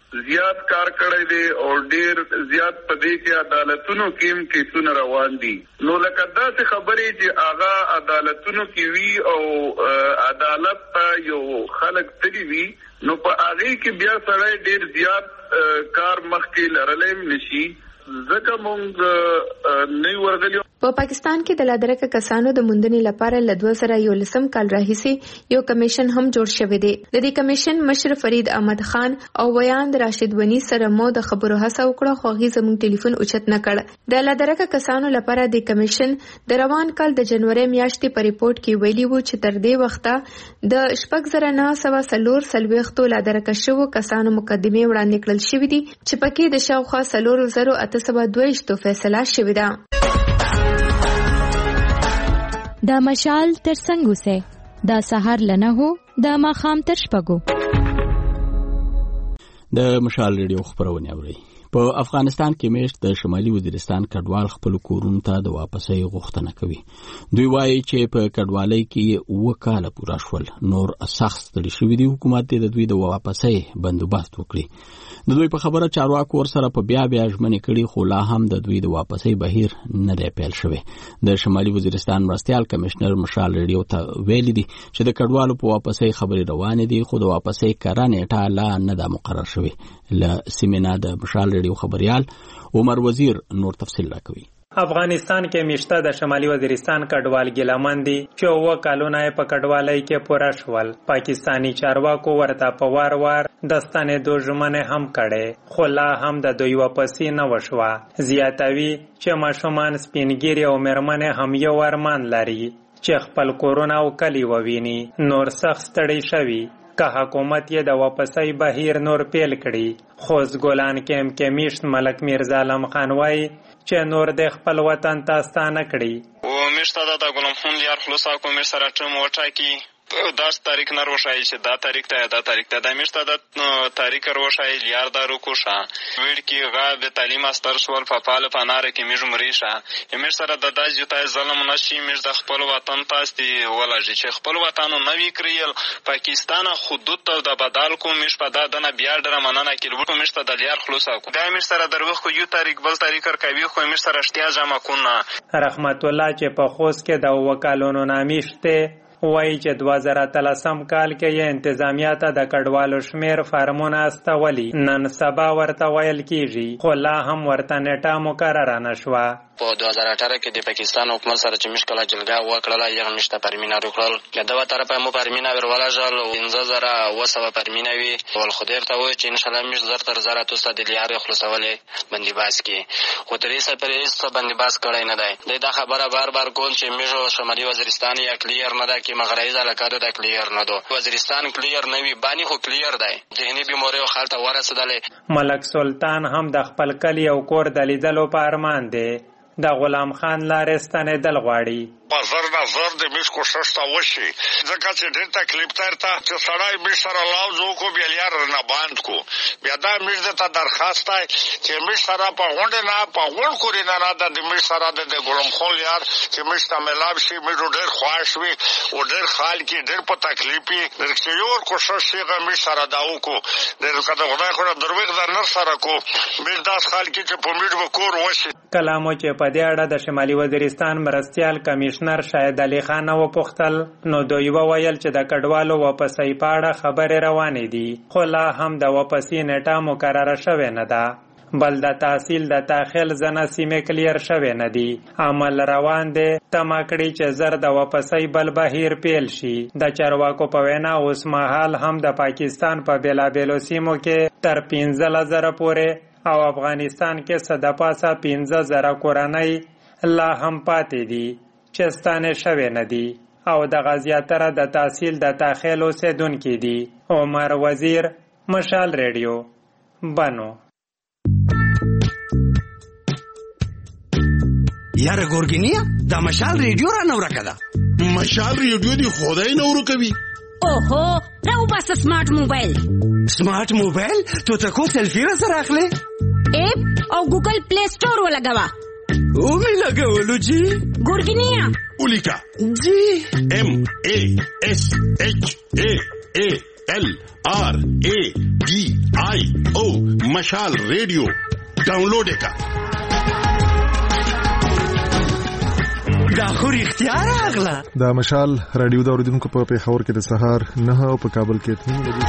زیات کار کړی دی او ډیر زیات پدې کې عدالتونو کې کیسونه روان دي. نو لکه داسې خبرې چې هغه عدالتونو کې وی او عدالت ته یو خلک تللی وي نو په هغه کې بیا سړی ډیر زیات کار مخکې لرلې نشي ځکه مونږ نه ورغلیو. په پاکستان کې د لادرکه کسانو د موندنې لپاره ل دوه زره یولسم کال راهیسې یو کمیشن هم جوړ شوی دی. د دې کمیشن مشر فرید احمد خان او ویاند راشد ونی سره مو د خبرو هڅه وکړه خو هغه زموږ ټلیفون اوچت نه کړ. د لادرکه کسانو لپاره د کمیشن د روان کال د جنوري میاشتې په ریپورت کې ویلي وو چې تر دې وخته د شپږ زره نه سوه څلور څلوېښتو لادرکه شوو کسانو مقدمې وړاندې کړل شوې دي چې پکې د شاوخوا څلور زره اته سوه دوه ویشتو فیصله شوې ده. دا مشال تر څنګه سه دا سحر لنه هو دا ماخام تر شپګو. د مشال ریډیو خبرونه اوري. په افغانستان کې میشت د شمالي وزیرستان کډوال خپل کورونو ته د واپسۍ غوښتنه کوي. دوی وایي چې په کډوالۍ کې اوه کاله پوره شول نور سخت ستړي شوي دي. حکومت د دوی د واپسۍ بندوبست وکړي. د دوی په خبره چارواکو ورسره په بیا بیا ژمنې کړي خو لا هم د دوی د واپسۍ بهیر نه دی پیل شوی. د شمالي وزیرستان مرستیال کمشنر مشال ریډیو ته ویلي دي چې د کډوالو په واپسۍ خبرې روانې دي خو د واپسۍ کره نیټه لا نه ده مقرر شوې. له سیمینار د مشال ریډیو خبريال عمر وزیر نور تفصیل راکوي. افغانستان کې میشته د شمالي وزیرستان کډوال ګیلمن دي چې اوه کالونه په کډوالۍ کې پوره شول. پاکستانی چارواکو ورته په وار وار د ستنېدو ژمنې هم کړې خو لا هم د دوی واپسي نه وشوه. زیاتوي چې ماشومان سپینګیري او مېرمنې هم یو ارمان لري چې خپل کورونه او کلي وویني. نور سخت ستړي شوي که حکومت یې د واپسۍ بهیر نور پیل کړي. خوست ګولان کېم کې میشت ملک میرزا علم خان وایي چې نور د خپل وطن ته ستانه کړي. و میشته دا د ګلم خون یار خلاصا کو مې سره ټم وټاکی داس تاریخ نه روشای چې دا تاریخ ته دا تاریخ ته د میشته د تاریخ روشای یار دارو کوشا ویل کې غا د تعلیم استر سوال په پاله پنار کې میج مریشا یمه سره د داس جوته ظلم نشي میج د خپل وطن تاسو ولای چې خپل وطن نوې کړیل پاکستان حدود ته د بدل کو میش په دادنه بیا در مننه کې لوټ میشته د یار خلاصا کو دا میش سره دروغ کو یو تاریخ بل تاریخ کوي خو میش سره اشتیا جمع کونه. رحمت الله چې په خوست کې د وکالونو نامیشته وایي چې دوه زره اتلسم کال کې یې انتظامیه ته د کډوالو شمیر فارمونه استولي. نن سبا ورته ویل کېږي خو لا هم ورته نیټه مقرره نه شوه. په دوه زره اته کې د پاکستان حکومت سره چې مشکله جلګه وکړله یغه مشته پرمینه وکړل که دغه طرفه مو پرمینه ورولژل او پنځه زره اوه سوه پرمینه وي ول خدای ته وایي چې انشاءالله مش زر تر زره توسته د لیارې خلاصولې بندیباس کې خو تر اوسه پرې هېڅ بندیباس کړی نه دی. دا خبره بار بار کول چې میژو شمالي وزیرستان یا کلیر نه ده کې مغربي علاقه ده کلیر نه ده. وزیرستان کلیر نه وي بانی خو کلیر دی. ذهني بیماری خلک ته ورسېدلې. ملک سلطان هم د خپل کلی او کور د لیدلو په ارمان دی. د غلام خان لارې ستنېدل غواړي. په زر نه زر د میش کوشش ته وشي ځکه چې ډېر تکلیف ته ورته چې سړی میش سره لاوز وکړو بیا لیار نه باند کو بیا دا میش ته درخواست دی چې میش سره په غونډې نه په غونډ کورې نه نه د میش سره د غلام خان لیار چې میش ته ملاب شي میش ډېر خواش وي او ډېر خال کې ډېر په تکلیف وي چې یو کوشش یې میش سره دا وکړو ډېر کده خدای خو دروغ در نر سره کو میش داس خال کې چې په میش وکور وشي. کلامو چې په دې اړه د شمالي وزیرستان مرستیال کمیشنر شاهد علي خان وپوښتل نو دوی وویل چې د کډوالو واپسۍ په اړه خبرې روانې دي خو لا هم د واپسۍ نیټه مقرره شوې نه ده. بل د تحصیل د داخل ځنه سیمې کلیر شوې نه دي. عمل روان دی تمه کړي چې زر د واپسۍ بل بهیر پیل شي. د چارواکو په وینا اوس مهال هم د پاکستان په بېلابېلو سیمو کې تر پنځلس زره پورې او افغانستان کې څه د پاسه پنځه زره کورنۍ لا هم پاتې دي چې ستانې شوې نه دي او دغه زیاتره د تحصیل د داخل اوسېدونکي دي. عمر وزیر مشال ریډیو بنو. یاره ګورګینیا دا مشال ریډیو را نه ورکه ده. مشال ریډیو دی خدای نه ورکوي. اوهو راو بس سمارټ موبایل. سمارټ موبایل تو ته کو سلفي را سره اخلي اپ او ګوګل پلی سٹور ولګوا او می لګولو جی ګورګینیا ولیکا جی ام ا اس اچ ا ا ال ار ا ډي آی او مشال ریډیو ډاونلوډ کا. دا خو رښتیا راغله. دا مشال رادیو د اوریدونکو په پیښور کې د سهار نه او په کابل کې اته بجې.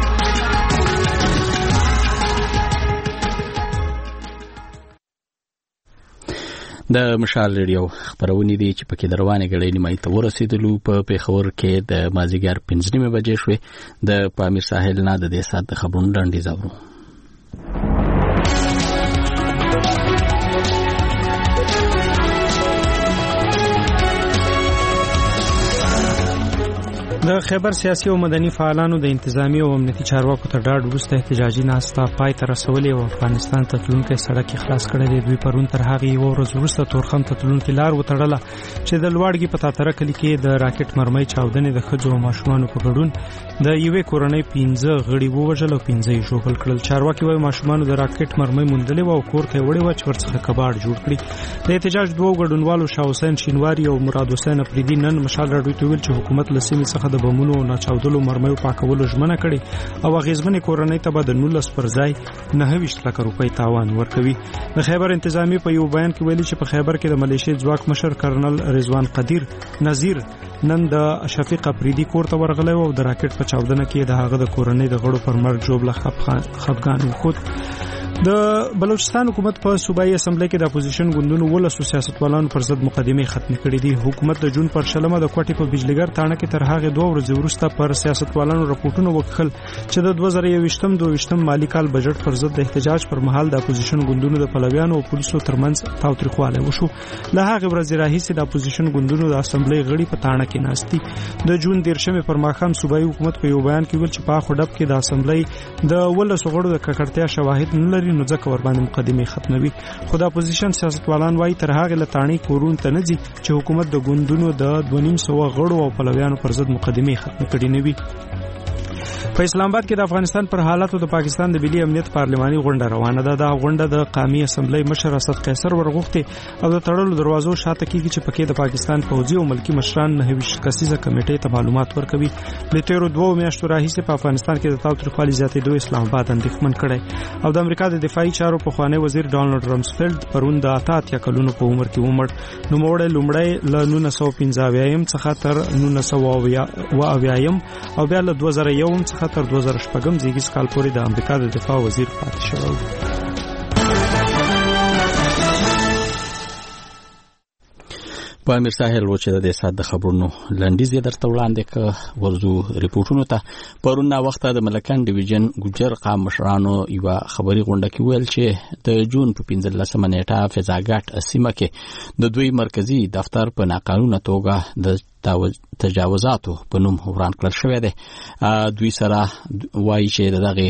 د مشال ریډیو خبرونه دي چې پکې دروانه غړې نیمه ته ورسېدلو. په پیښور کې د مازیګر پنځه نیمه بجې شوې. د پامیر ساحل نه د دې سات خبرونه ډنډې زاورو. د خیبر سیاسي او مدني فعالانو د انتظامی او امنیتي چارواکو تر ډاډ وروسته احتجاجي ناسته پای ته رسولې او افغانستان ته تلونکي سړک خلاص کړی دی. دوی پرون تر هغه یو ورځ وروسته تورخم ته تلونکي لار وتړله چې د لوړګي په تاتره کلی کې د راکټ مرمۍ چاودنې د ښځو او ماشومانو په ګډون د یوې کورنۍ پنځه غړي ووژل او پنځه یې ژوبل کړل. چارواکي وايي ماشومانو د راکټ مرمۍ موندلې او کور ته وړي و چې ورڅخه کباړ جوړ کړي. د احتجاج دوه ګډونوالو شاه حسین شینواری او مراد حسین افریدي نن مشال راډیو ته ویل چې حکومت له سیمې څخه د بمونو او ناچاودلو مرمۍ پاکولو ژمنه کړې او غیزمنې کورنۍ ته به د نولس پر ځای نهه ویشت لکه روپۍ تاوان ورکوي. د خیبر انتظامی په یو بیان کې ویلي چې په خیبر کې د ملیشیا ځواک مشر کرنل رضوان قدیر نذیر نن د شفیق افریدي کور ته ورغلی او د راکټ په چاودنه کې د هغه د کورنۍ د غړو پر مرګ جوړ خفګان وښود. د بلوچستان حکومت په صوبایي اسمبلی کې د اپوزیشن ګوندونو ولسو سیاستوالانو پر ضد مقدمه ختم کړې دي. حکومت د جون پر شلمه د کوټې په بجلیګر تاڼه کې تر هغه دوه ورځې وروسته پر سیاستوالانو راپورټونه وکړل چې د دوه زره یوویشتم دوه ویشتم مالی کال بجټ پر ضد د احتجاج پر مهال د اپوزیشن ګوندونو د پلویانو او پولیسو ترمنځ تاوتریخوالی وشو. له هغه ورځې راهیسې د اپوزیشن ګوندونو د اسمبلی غړي په تاڼه کې ناستي. د جون دیرشمې پر ماښام صوبایي حکومت په یو بیان کې ویل چې په خو ډب کې د اسمبلی د ولسو غړو د ککړتیا شواهد نه لري نو ځکه ور باندې مقدمه ختموي. خو د اپوزیشن سیاستوالان وايي تر هغه لټانی کورون ته نه ځي چې حکومت د ګوندونو د دوه نیم سوه غړو او پلویانو پر ضد مقدمه ختم کړي نه وي. په اسلام آباد کې د افغانستان پر حالاتو د پاکستان د ملي امنیت پارلماني غونډه روانه ده. دا غونډه د قومي اسمبلی مشر اسد قیصر ورغوښتي او د تړلو دروازو شاته کېږي چې پکې د پاکستان پوځي او ملکی مشران نه ویشت کسیزه کمیټې ته معلومات ورکوي. د تیرو دوه میاشتو راهیسې په افغانستان کې د تاوتریخوالي زیاتېدو اسلام آباد اندېښمن کړی او د امریکا د دفاعي چارو پخوانی وزیر ډانلډ رمسفیلډ پرون د اته اتیا کلونو په عمر کې ومړ. نوموړی لومړی له نولس سوه پنځه اویایم څخه تر نولس سوه اویایم او بیا له دوه زره یو څخه تر دوه زره شپږم زیږیز کال پورې د امریکا د دفاع وزیر پاتې شوی. په امیر ساحل و چې د سات د خبرونو لنډیز درته وړاندې ک ورزو ریپورتونو ته پرون وخت د ملکان ډیویژن ګجر قام مشرانو یو خبري غونډه کې ویل چې د جون په پنځلسمه نیټه فضاګات سیمه کې د دوی مرکزی دفتر په ناقانونه توګه د تجاوزاتو په نوم وران کړل شوی دی. دوی سره وایي چې دغه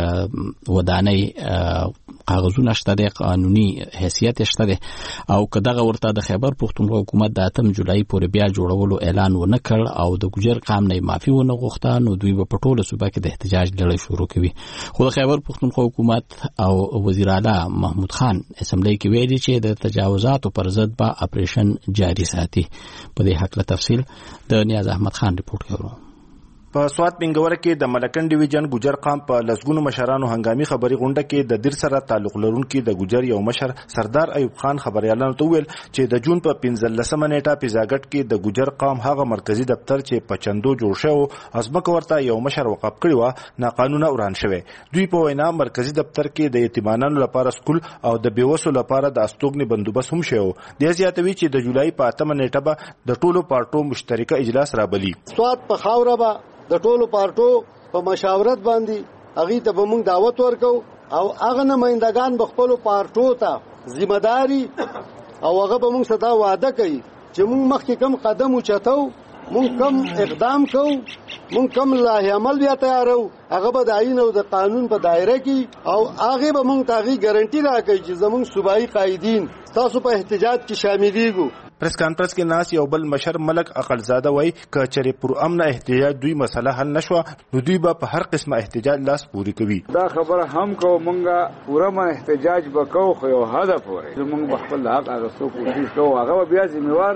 ودانۍ کاغذونه شته د قانوني حیثیت شته دی او کداغه ورته د خیبر پښتونخوا حکومت د اتم جولای پورې بیا جوړولو اعلان ونه کړ او د ګجر قام نه معافي ونه غوښته نو دوی په ټوله صوبه کې د احتجاج لړۍ شروع کوي. خو د خیبر پښتونخوا حکومت او وزیر اعلی محمود خان اسمبلی کې ویلي چې د تجاوزاتو پر ضد به اپریشن جاری ساتي. په دې حق له تفصیل د نیاز احمد خان ریپورت کوي. په سوات بنګور کې د ملکن ډیویژن ګجر قام په لسګونو مشرانو هنګامي خبري غونډه کې د دیر سره تعلق لرونکي د ګجر یو مشر سردار ایوب خان خبريالانو ته ویل چې د جون په پنځلسمه نیټه پیزاګټ کې د ګجر قام هغه مرکزی دفتر چې په چندو جوړ شو ازمکه ورته یو مشر وقف کړی و ناقانونه وران شوی. دوی په وینا مرکزی دفتر کې د یتیمانو لپاره سکول او د بیوسو لپاره د استوګنې بندوبست هم شو. د زیاتوي چې د جولای په اتمه نیټه به د ټولو پارټو مشترکه اجلاس رابلی. سوات په خاوره به د ټولو پارټو په مشاورت باندې هغه ته به موږ دعوت ورکو او هغه نمائندگان به خپل پارټو ته ذمہ داری او هغه به موږ صدا وعده کوي چې موږ مخکې کم قدم اوچتو موږ کم اقدام کوو موږ کم لایحه عمل بیا تیارو هغه به د آئین او د قانون په دایره کې او هغه به موږ ته ګارانټي راکړي چې زموږ صوبایي قائدین تاسو په احتجاج کې شاملېږو. پریس کانفرنس کې ناس یو بل مشر ملک عقلزاده وای ک چرې پر امن احتجاج دوی مسله حل نشو نو دوی به په هر قسمه احتجاج لاس پوری کوي. دا خبره هم کو مونږه پوره ما احتجاج وکاو خو یو هدف وره مونږ خپل حق هغه څو کوشش کوو هغه بیا ذمہوار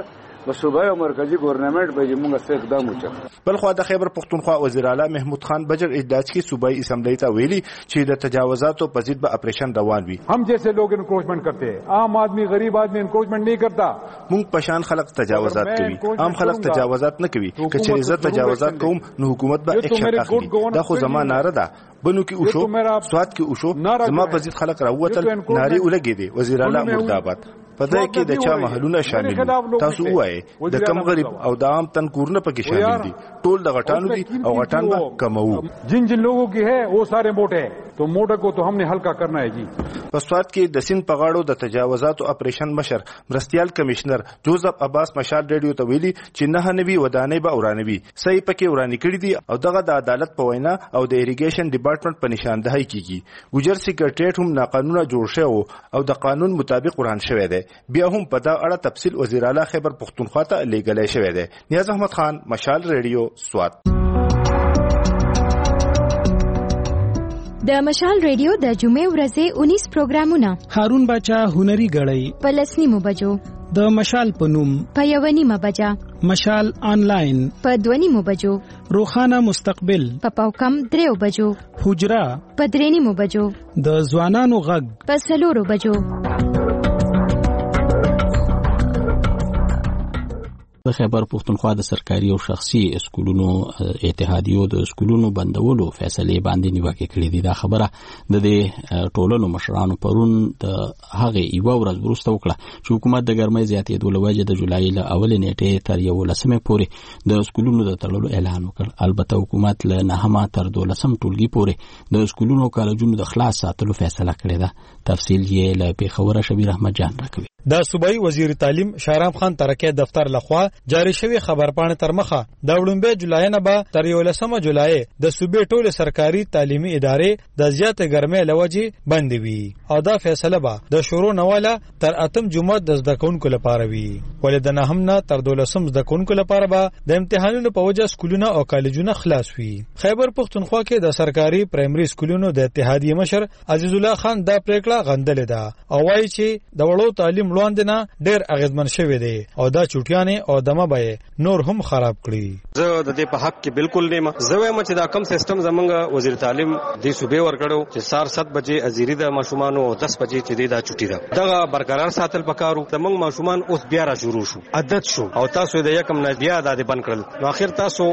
د صوبایي او مرکزی ګورنمنت به موږ څه اقدام وکړو. بل خو د خیبر پختونخوا وزیر اعلی محمود خان بجر اجلاس کې صوبایي اسمبلی ته ویلي چې د تجاوزاتو په ضد به اپریشن روان وي. هم جیسے لوگ انکروچمنٹ کرتے ہیں، عام آدمی غریب آدمی انکروچمنٹ نہیں کرتا. مونږ پشان خلق تجاوزات کوي، عام خلق تجاوزات نه کوي. که چې زه تجاوزات کوم نو حکومت به اکشن اخلي. دا خو زما ناره ده. بنو کې اوشو سواد کې اوشو زما په ضد خلق راووتل، ناري ولګې دي. وزیر اعلی مرداباد په دای کې د چا محلونه شامل دي. تاسو وایي د کم غریب او د عام تن کورونه پکې شامل دي. ټول د غټانو دي او غټان به کمو. جن جن لوگوں کی ہے وہ سارے موٹے ہیں، تو موٹے کو تو ہم نے ہلکا کرنا ہے. جی په سواد کې د سین په غاړو د تجاوزاتو اپریشن مشر مرستيال کمشنر جوزف عباس مشال ریډیو ته ویلي چې نه نوي ودانې به اورانوي صحیح پکې ورانی کړی دي او دغه د عدالت په وینا او د اریګیشن ډپارټمنټ په نشاندهي کیږي. ګوجر سیکریټریټ هم ناقانونه جوړ شوی او د قانون مطابق وران شوی دی. بیا هم په دا اړه تفصیل وزیر اعلی خیبر پختونخوا ته لیږلی شوی دی. نیاز احمد خان، مشال ریډیو، سوات. د مشال ریډیو د جمعې ورځې اونیس پروګرامونه: هارون باچا هنري غړی په لسنیمو بجو، د مشال په نوم په یو نیمه بجه، مشال آنلاین په دوه نیمو بجو، روخانه مستقبل په پاوکم دریو بجو، حجره په درې نیمو بجو، د ځوانانو غږ په څلورو بجو. د خیبر پختونخوا د سرکاري او شخصي اسکولونو اتحادیو د اسکولونو بندولو فیصله باندې نیوکه کړې دي. دا خبره د دې ټولنو مشرانو پرون د هغه یو ورځ وروسته وکړه چې حکومت د ګرمۍ زیاتېدو له وجې د جولای له اولې نیټې تر یولسمې پورې د اسکولونو د تړلو اعلان وکړ. البته حکومت له نهمه تر دولسم ټولګي پورې د اسکولونو او کالجونو د خلاص ساتلو فیصله کړې ده. تفصیل یې له پیښور شبیر احمد جان راکوي. د صوبایي وزیر تعلیم شهرام خان ترکیه دفتر لخوا جاری شوی خبرپاڼه تر مخه د وړاندې جولای نه به تر یولسمه جولای د صوبې ټول سرکاري تعلیمي ادارې د زیاتې ګرمۍ لوجې بند وي او دا فیصله به د شروع نواله تر اتم جمعه د زده کوونکو لپاره وي. ولې د نهم نه تر دولسم زده کوونکو لپاره به د امتحانونو په وجه سکولونه او کالجونه خلاص وي. خیبر پختونخوا کې د سرکاري پرایمري سکولونو د اتحادیې مشر عزیز الله خان دا پریکړه غندلې ده او وایي چې د وړو تعلیم لوندنه ډېر اغیزمن شوی دی او دا چوټیانې او دمه به نور هم خراب کړي. زه د دې په حق کې بالکل نه یم. زه وایم چې دا کم سیستم زمونږ وزیر تعلیم د صوبې ورکړو چې سار سات بجې ازيري د ماشومان او دس بجې چې دا چټي ده دغه برقرار ساتل پکارو. زمونږ ماشومان اوس بیا را شروع شو عادت شو او تاسو د یکم نه بیا د بند کړل نو اخر تاسو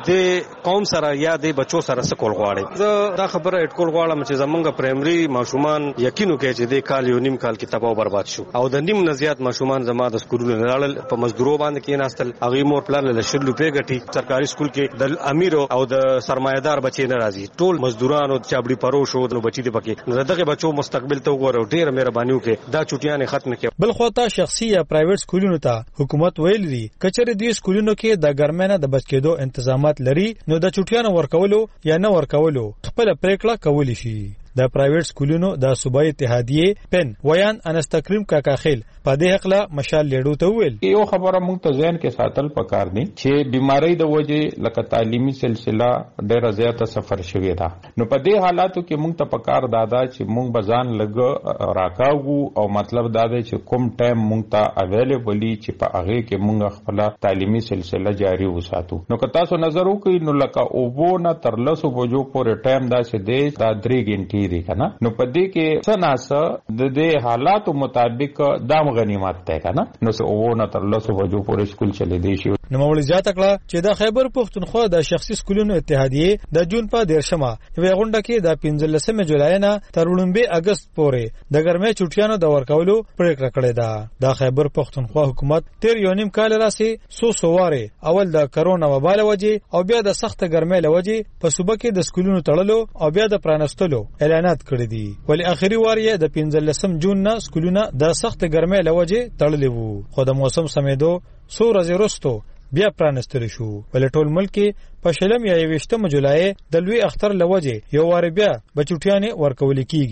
د قوم سره یا د بچو سره سکول غواړي. زه دا خبره اټکول غواړم چې زمونږ پرایمري ماشومان یقینو کې چې د کال یو نیم کال کې تباہ او برباد شو او د نیم نزيات ماشومان زما د سکولونو لاړل په مزدورو باندې کې ناستل. هغه مور پلان له شل روپے غټي سرکاري سکول کې د امیر او د سرمایدار بچي نه راځي. ټول مزدورانو چابړي پروشو د بچي د پکې نو دغه بچو مستقبل ته وګورو. ډېر مهرباني وکړه دا چټیانه ختم کړي. بل خو ته شخصي یا پرایویټ سکولونو ته حکومت ویل دي کچره دي سکولونو کې د ګرمنه د بچ کېدو تنظیمات لري نو د چټیانه ورکولو یا نه ورکولو خپل پریکړه کولی شي. د پرایویټ سکولونو د صوبایي اتحادیې پن ویان انستکریم کاکاخیل په دې حق له مشال لیډو ته ویل یو خبره مونږ ته ځین کې ساتل پکار دي چې بیماری د وجې لکه تعلیمي سلسله ډېره زیاته سفر شوې ده. نو په دې حالاتو کې مونږ ته پکار دادا چې مونږ بزان لګ راکاو او مطلب دا دی چې کوم ټایم مونږ ته اویلیبل چې په هغه کې مونږ خپل تعلیمي سلسله جاری وساتو. نو که تاسو نظر وکړئ نو لکه اوبو نه تر لسو بجو پورې ټایم داسې دی دا درې غنټې دی کنه. نو په دې کې سناسه د دې حالاتو مطابق دام غنیمت ده کنه. نو څه او نه تر لسو بجو پورې سکول چلے دی شي. نو مولوی زیاته کړه چې د خیبر پختونخوا د شخصي سکولونو اتحادیې د جون په دیرشمه یو غونډه کې د پنځلسمې جولای نه تر وړاندې اگست پورې د ګرمۍ چټیانو د ورکولو پریکړه کړې ده. د خیبر پختونخوا حکومت تیر یو نیم کال راسي سو سواره اول د کرونا وبا له وجې او بیا د سخت ګرمۍ له وجې په صوبه کې د سکولونو تړلو او بیا د پرانستلو اعلانات کړی دي. ولی اخري وار یې د پنځلسم جون نه سکولونه د سخت ګرمۍ له وجې تړلي وو خو د موسم سمېدو څو ورځې وروسته بیا پرانستل شو. ولې ټول ملک په شلم یا یویشتم جولای د لوی اختر له وجې یو وار بیا بچوټیانې ورکول کیږي.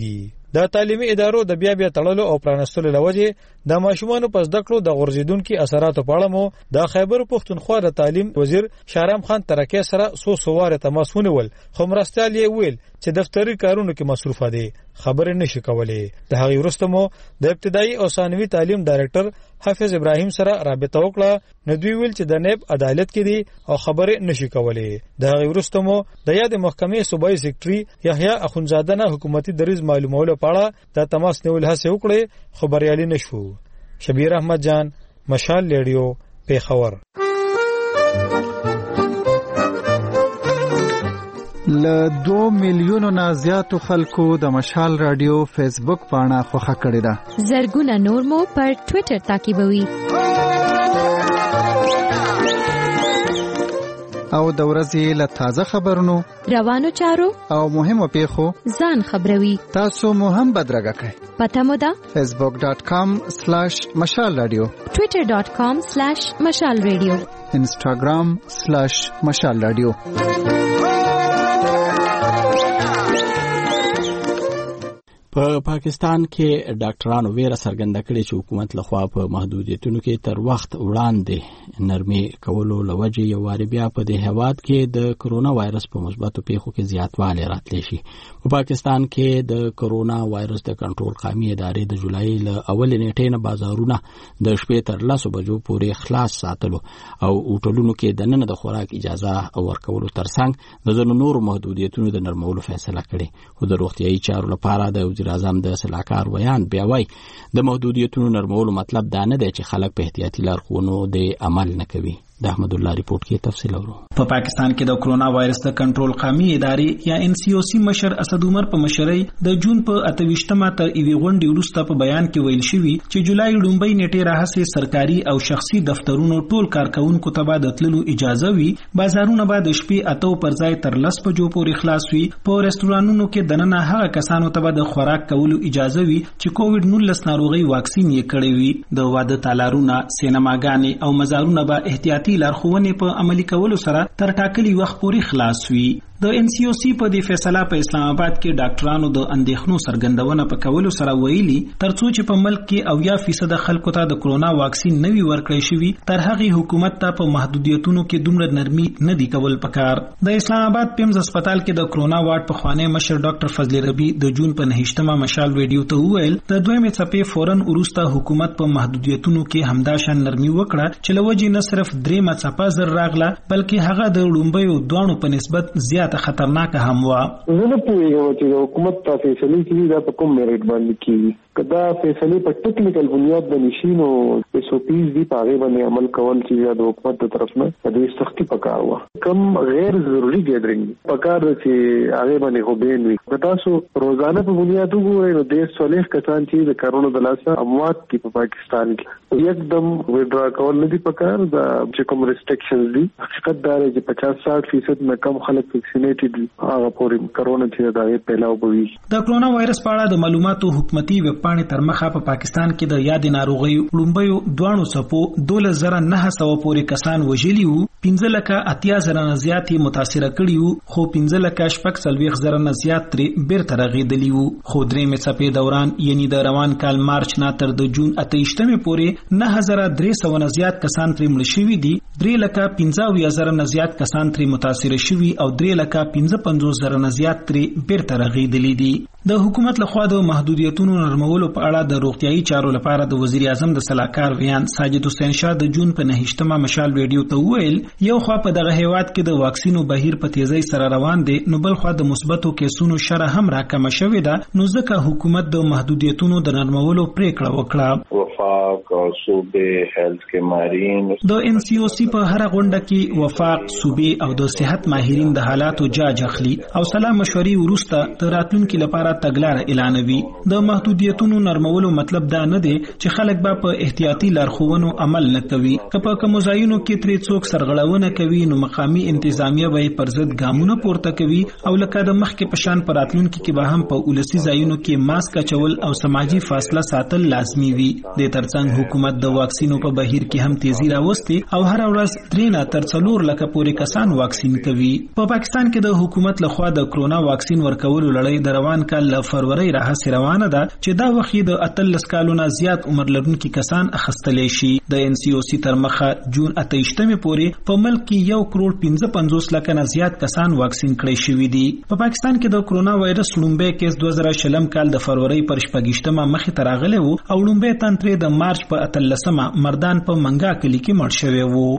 د تعلیمي ادارو د بیا بیا تړلو او پرانستلو لوجه د ماشومانو په زده کړو د غورځیدونکو اثراتو په اړه مو د خیبر پښتونخوا د تعلیم وزیر شهرام خان ترکیه سره سو سواره تماس ونیول خو مرستيال یې ویل چې دفتري کارونو کې مصروفه دي خبرې نشي کولای. د هغې وروسته مو د ابتدایي او ثانوي تعلیم ډایرکټر حافظ ابراهیم سره رابطه وکړه نو دوی ویل چې د نیب عدالت کې دي او خبرې نشي کولای. د هغې وروسته مو د یاد محکمې صوبایي سیکریټري یحیی اخونزاده نه حکومتي دریز معلومولو په اړه د تماس نیول هڅه وکړه خو بریالي نشو. شبیر احمد جان، مشال ریډیو، پیښور. ل دو میلیونو نه زیاتو خلکو د مشال رادیو فیسبوک پاڼه خوښه کړې ده. زرګونه نور مو پر ټوئیټر تعقیبوي. او د ورځې له تازه خبرونو، روانو چارو او مهمو پیښو ځان خبروي. تاسو مو هم بدرګه کړئ. پته مو ده فیسبوک ډاٹ کام سلیش مشال رادیو، ټوئیټر ډاٹ کام سلیش مشال رادیو، انسټاګرام سلیش مشال رادیو. په پاکستان کې ډاکټرانو ویره څرګنده کړې چې حکومت لخوا په محدودیتونو کې تر وخت وړاندې نرمي کولو لوجه یو واري بیا په دې هواد کې د کرونا وایرس په مثبتو پیښو کې زیاتوالی راتلی شي. په پاکستان کې د کرونا وایرس د کنټرول قومي ادارې د جولای ل اول نیټې نه بازارونه د شپې تر لسو بجو پورې خلاص ساتلو او هوټلونو کې د نن د خوراک اجازه ورکولو ترڅنګ د ځینو نورو محدودیتونو د نرمولو فیصله کړې. خو د روغتیايي چارو لپاره د وزیر اعظم د سلاکار ویان بیا وای د محدودیتونو نرمولو مطلب دا نه دی چې خلک په احتیاطي لارښوونو د عمل نه کوي. د احمد الله ریپورت کې تفصیل اورو. په پاکستان کې د کرونا وایرس د کنټرول قومي ادارې یا ان سی او سی مشر اسد عمر په مشرۍ د جون په اتويشتمه تر ایوي غونډې وروسته په بیان کې ویل شوی چې جولای لومبۍ نیټه راهسه سرکاري او شخصي دفترونو ټول کارکونکو ته به د تللو اجازه وي. بازارونه به د شپې اتو پر ځای تر لس بجو پورې خلاص وي. په رستورانونو کې دننه هغه کسانو ته به د خوراک کولو اجازه وي چې کووډ نولس ناروغي واکسین یې کړی وي. د واده تالارونه، سینماګانې او مزارونه به احتیاطي لارښوونې په عملي کولو سره تر ټاکلي وخت پورې خلاص وي. د ان سی او سی په دې فیصله په اسلام آباد کې ډاکټرانو د اندېښنو څرګندونه په کولو سره ویلي ترڅو چې په ملک کې اویا فیصد خلکو ته د کرونا واکسین نوي ورکړی شوی تر هغه حکومت ته په محدودیتونو کې دومره نرمي نه دی کول پکار. د اسلام آباد پیمز هسپتال کې د کرونا وارډ په خوانی مشر ډاکټر فضل ربی د جون په نهشتمه مشال ویډیو ته وویل د دویمې څپې فورن وروسته حکومت په محدودیتونو کې همداشان نرمي وکړه چې لوجې نه صرف درېمه څپه زر راغله بلکې هغه د لومبیو دوانو په نسبت زیات خطرناک هم و. زه نه پوهیږم چې حکومت ته فیصله کیږي دا په کوم میریټ باندې کیږي. کدا فیصله په ټیکنیکل بنیاد باندې شي نو ایس او پیز دی په هغه باندې عمل کول چې د حکومت تر طرف نه د دې سختي پکار و. کم غیر ضروري ګیدرینګ پکار چې هغه باندې خو به وي. تاسو روزانه په بنیاد وګورئ نو د صالح کسان چې د کرونا د لاسه اموات کی په پاکستان کې یکدم وډرا کول نه دی پکار. دا چې کوم ریسټریکشنز دي حقیقت دا دی چې پچاس ساٹھ فیصد نه کم خلک ویکسینیټډ دي هغه پورې کرونا چې دا یې پیلاو بوي. د کرونا وایرس په اړه د معلوماتو حکومتي ویب پاڼې تر مخه په پاکستان کې د یاد ناروغي لومبیو دوانو سپو دوله زره نه سو پورې کسان وژلي وو. پنځه لکه اتیا زره نه زیات متاثر کړي وو خو پنځه لکه شپږ سلويخ زره نه زیات ترې بیرته رغېدلي وو. خو درېمې څپې دوران یعنی د روان کال مارچ نه تر د جون اتهشتمې پورې نه هزار درې سو نه زیات کسان ترې مړ شوي دي. درې لکه پنځه اویا زره نه زیات کسان ترې متاثر شوي او درې لکه پنځه پنځوس زره نه زیات ترې بیرته رغېدلي دي. د حکومت لخوا د محدودیتونو نرمولو په اړه د روغتیايي چارو لپاره د وزیر اعظم د سلاکار ویان ساجد حسین شاه د جون په نهشتمه مشال ویډیو ته وویل یو خوا په دغه هیواد کې د واکسینو بهیر په تیزی سره روان دی نو بل خوا د مثبتو کیسونو شره هم راکمه شوې ده نو ځکه حکومت د محدودیتونو د نرمولو پریکړه وکړه. وفاق او صوبې هیلث کې ماهرین د ان سی او سی په هر غونډه کې وفاق صوبې او د صحت ماهرین د حالاتو جاج اخلي او سلام مشورې وروسته د راتلونکو لپاره تګلارې اعلانوي. د محدودیتونو نرمولو مطلب دا نه دی چې خلک به په احتیاطي لارښوونو عمل نه کوي. که په کوم ځایونو کې ترې څوک سرغړونه کوي نو مقامي انتظامیه به پر ضد ګامونه پورته کوي او لکه د مخکې په شان په راتلونکو کې به هم په ولسي ځایونو کې ماسک اچول او سماجی فاصله ساتل لازمي وي. د دې ترڅنګ حکومت د واکسینو په بهیر کې هم تیزی راوستي او هر ورځ درې نه تر څلور لکه پورې کسان واکسین کوي. په پاکستان کې د حکومت لخوا د کرونا واکسین ورکولو لړۍ د روان کال له فروری راهیسې روانه ده چې دا وخت د اتلس کالونو زیات عمر لرونکي کسان اخیستلی شي. د ان سی او سی تر مخه جون اتهشتمې پورې په ملک کې یو کروڑ پنځه پنځوس لکه نه زیات کسان واکسین کړي شوي دي. په پاکستان کې د کرونا وایرس لومبی کیس دوه زره شلم کال د فروری پر شپږشتمه مخې ته راغلی و او لومبی تن د مارچ په اتلسمه مردان په منګا کلی کې مړ شوی وو.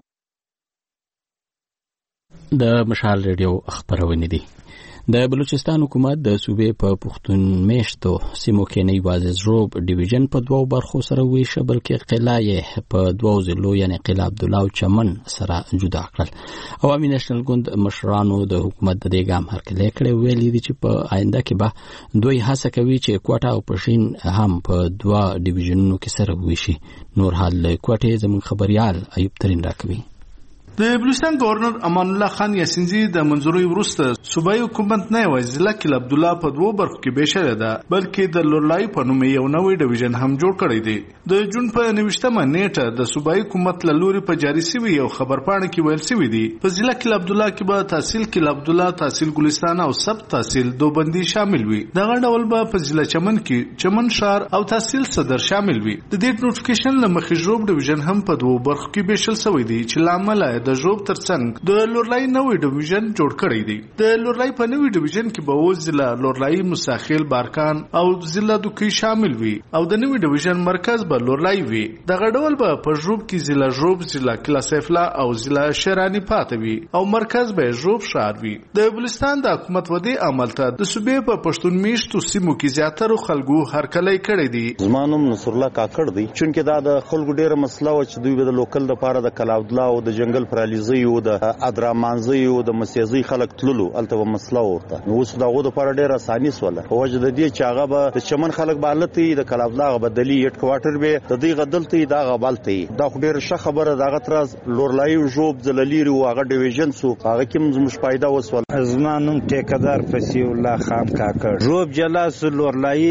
د مشال ریډیو خبرونه دي. د بلوچستان حکومت د صوبې په پښتون میشتو سیمو کې نه یوازې زروب ډیویژن په دوو برخو سره ویشه بلکې قلعه په دوو ضلعو یعنی قلعه عبدالله او چمن سره جدا کړل. عوامي نېشنل ګوند مشرانو د حکومت د دې ګام هرکلی کړی، ویلي دي چې په آینده کې به دوی هڅه کوي چې کوټه او پښین هم په دوه ډیویژنونو کې سره ویشي. نور حال کوټه زموږ خبريال ایوب ترين راکوي. د بلوچستان گورنر امان الله خان یاسینزی د منځوري وروسته صوبایي حکومت نه یوازې ضلع قلعه عبدالله په دوو برخو کې بېشره ده بلکې د لورلای په نوم یو نوی ډیویژن هم جوړ کړی دی. د جون په نویشتمه نیټه د صوبایي حکومت له لوري په جاري شوي یو خبرپاڼه کې ویل شوي دي په ضلع قلعه عبدالله کې به تحصیل قلعه عبدالله، تحصیل ګلستان او سب تحصیل دوبندي شامل وي. دغه ډول به په ضلع چمن کې چمن شهر او تحصیل صدر شامل وي. د دې نوټیفیکیشن له مخې ژوب ډیویژن هم په دوو برخو کې بېشل شوی دی چې لامل د ژوب ترڅنګ د لورلای نوې ډیویژن جوړ کړی دی. د لورلای په نوې ډیویژن کې به اوس ضلع لورلای، مساخیل، بارکان او ضلع دوکي شامل وي او د نوې ډیویژن مرکز به لورلای وي. دغه ډول به په ژوب کې ضلع ژوب، ضلع قلعه سیفلا او ضلع شیرانی پاتې وي او مرکز به ژوب ښار وي. د بلوچستان د حکومت ودی عمل ته د صوبې په پښتون میشتو سیمو کې زیاتره خلکو هرکلی کړی دی. زمانوم نصر الله کاکړ دی چونکه دا د خلکو ډیره مسله و چې دوی به د لوکل د پاره د قلعه عبدالله او د جنگل پرالیزي او د ادرامانزي او د مسیزي خلک تللو الته مسله ورته اوس دغه د پر ډیر اساني سواله په وجه د دې چې هغه به د چمن خلک بالته د کلاب دغه بدلی هډ کوارټر به د دې غدلته دغه بالته دا ډیر ښه خبره دغه ترز لورلای ژوب زللیری او هغه ډیویژن سو هغه کوم زموږ پایدا وسول. ازمانم ټیکدار فسی الله خان کاکړ ژوب جلاس لورلای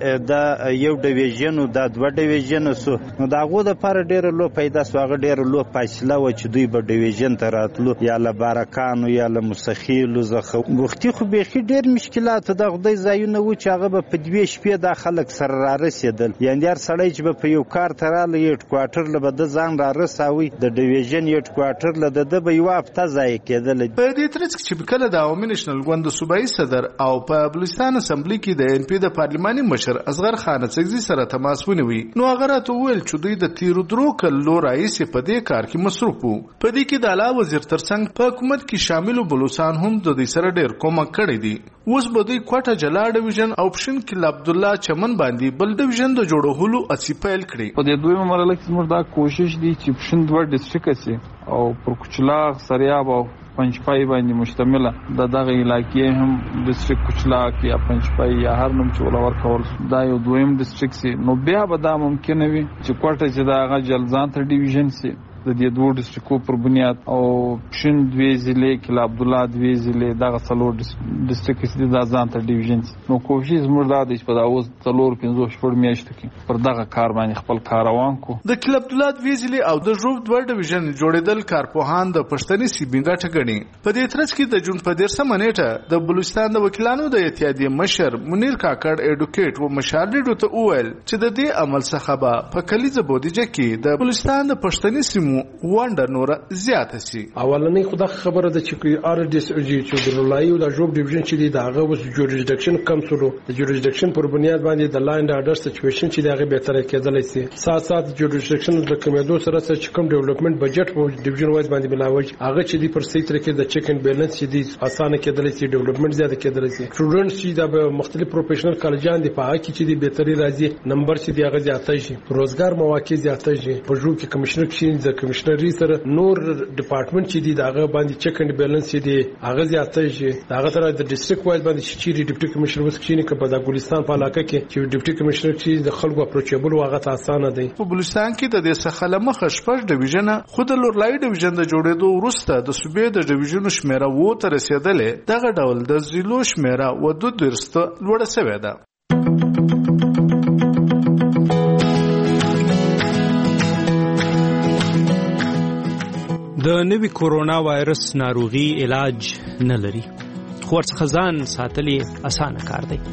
د یو ډیویژن او د دوه ډیویژن سو نو دغه د پر ډیر لو پیدا سو هغه ډیر لو فاصله و چې دوی به ډیویژن تراتلو یا له بارکانو یا له مستخیلو زخه وختي خو به ډیر مشکلات د خدای ځایونه و چې هغه په دوی شپې د خلک سره را رسیدل یعنی هر سړی چې په یو کار تراله یټ کوارټر له بده ځان را رساوي د ډیویژن یټ کوارټر له د به یو هفته ځای کېدل. په دې ترڅ کې چې کله د عوامي نېشنل ګوند صوبایي صدر او په بلوچستان اسمبلی کې د ان پی د پارلماني مشر اصغر خان څګزي سره تماس ونیوي نو هغه راته وویل چې دوی د تیرو درو کلو رئیس په دې کار کې مصروف وو. په دې کې د اعلی وزیر ترڅنګ په حکومت کې شامل بلوچستان هم د دې سره ډېر کومک کړی دی. اوس به دوی کوټه جلا ډیویژن او پښین کې عبدالله چمن باندې بل ډیویژن د جوړولو اڅې پیل کړی. په دې دویمه مرحله کې موږ دا کوشش دي چې پښین دوه ډیسټریکټ سي او پر کوچلاغ سریاب او پنځپای باندې مشتمله د دغه علاقې هم ډیسټریکټ کوچلاغ یا پنځپای یا هر نوم چې ولور کول دا یو دویم ډیسټریکټ سي نو بیا به دا ممکن وي چې کوټه چې دا جلزان تر ډیویژن سي د دې دوه ډیسټریکټو پر بنیاد او پښین دوی ضلع کې عبدالله دوی ضلع دغه څلور ډیسټریکټ دي د ځان ته ډیویژن نو کوشش زموږ دا دی چې په دا اوس څلور پنځه شپږ میاشتو کې پر دغه کار باندې خپل کار روان کو. د کله عبدالله دوی ضلع او د ژوب دوه ډیویژن جوړېدل کارپوهان د پښتني سیبینګه ټګړي. په دې ترڅ کې د جون په دیرشمه نیټه د بلوچستان د وکیلانو د اتحادیې مشر منیر کاکړ ایډوکیټ و مشار ډیډو ته وویل چې د دې عمل څخه به په کلیزه بودیجه کې د بلوچستان د پښتني سیمو وانډر نور زیاته سي. اولنې خدای خبره ده چې ار ډیس جی چې د لورلای او د ژوب ډیویژن چې د هغه وس جوریسډکشن کمسلو د جوریسډکشن پر بنیاد باندې د لاند اډر سچويشن چې دغه به تر کېدل شي سات سات جوریسډکشن د کمیدو سره سره چې کوم ډیولپمنٹ بجټ په ډیویژن وایز باندې بلاوي هغه چې دی پر سیټ کې د چیک اند بیلانس چې دی اسانه کېدل شي ډیولپمنٹ زیاته کېدل شي سټوډنټس چې د مختلف پروفیشنل کالجان دی په هغه کې چې دی بهتري راځي نمبر چې دی هغه زیاته شي روزګار مواقع زیاته شي په جو کې کمشنر کې د کمشنري سره نور ډپارټمنټ چې دی داغه باندې چیک اند بیلانس چې دی هغه زیاته شي داغه تر د ډیسټریکټ وایز باندې چې ډیپټي کمشنر وس کښینی کبه د ګلستان په علاقه کې چې ډیپټي کمشنر چې د خلکو اپروچبل واغه اسانه دی. په بلوچستان کې د دې څخه لمخه شپږ ډیویژن خود لورلای ډیویژن د جوړېدو وروسته د صوبې د ډیویژنو شمیره وو تر رسیدلې دغه ډول د ضلعو شمیره و دوه درسته لوړه شوې ده. د نوي کورونا وایرس ناروغي علاج نه لري، خو ورڅخه ځان ساتل یې اسانه کار دی.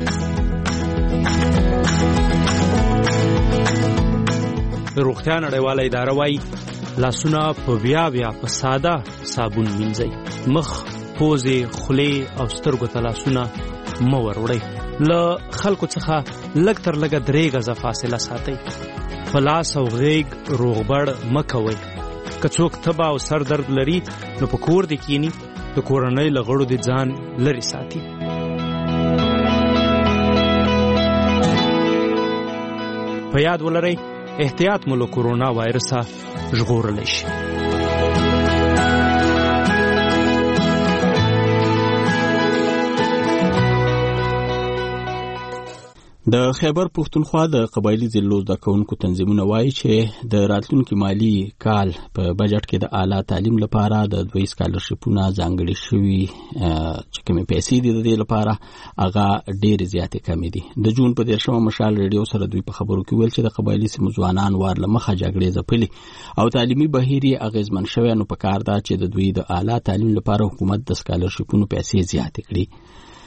د روغتیا نړیواله اداره وایي لاسونه په بیا بیا په ساده صابون مینځئ. مخ، پوزې، خولې او سترګو ته لاسونه مه وروړئ. له خلکو څخه لږ تر لږه درې غزه فاصله ساتئ. په لاس او غېږ روغبړ مه کوئ. که څوک تبه او سر درد لري نو په کور دې کینی، د کورنۍ له غړو دې ځان لرې ساتي. په یاد ولرئ احتیاط مو له کورونا وایرسه ژغورلی شي. د خیبر پښتونخوا د قبایلی ضلعو زده کوونکو تنظیمونه وایي چې د راتلونکي مالی کال په بجټ کې د اعلی تعلیم لپاره د دوی سکالرشپونه ځانګړي شوي چې کومې پیسې دي د دې لپاره هغه ډېرې زیاتې کمې دي. د جون په دېرشمه مشال ریډیو سره دوی په خبرو کې ویل چې د قبایلي سیمو ځوانان وار له مخه جګړې ځپلي او تعلیمي بهیر یې اغېزمن شوی، نو پکار ده چې د دوی د اعلی تعلیم لپاره حکومت د سکالرشپونو پیسې زیاتې کړي.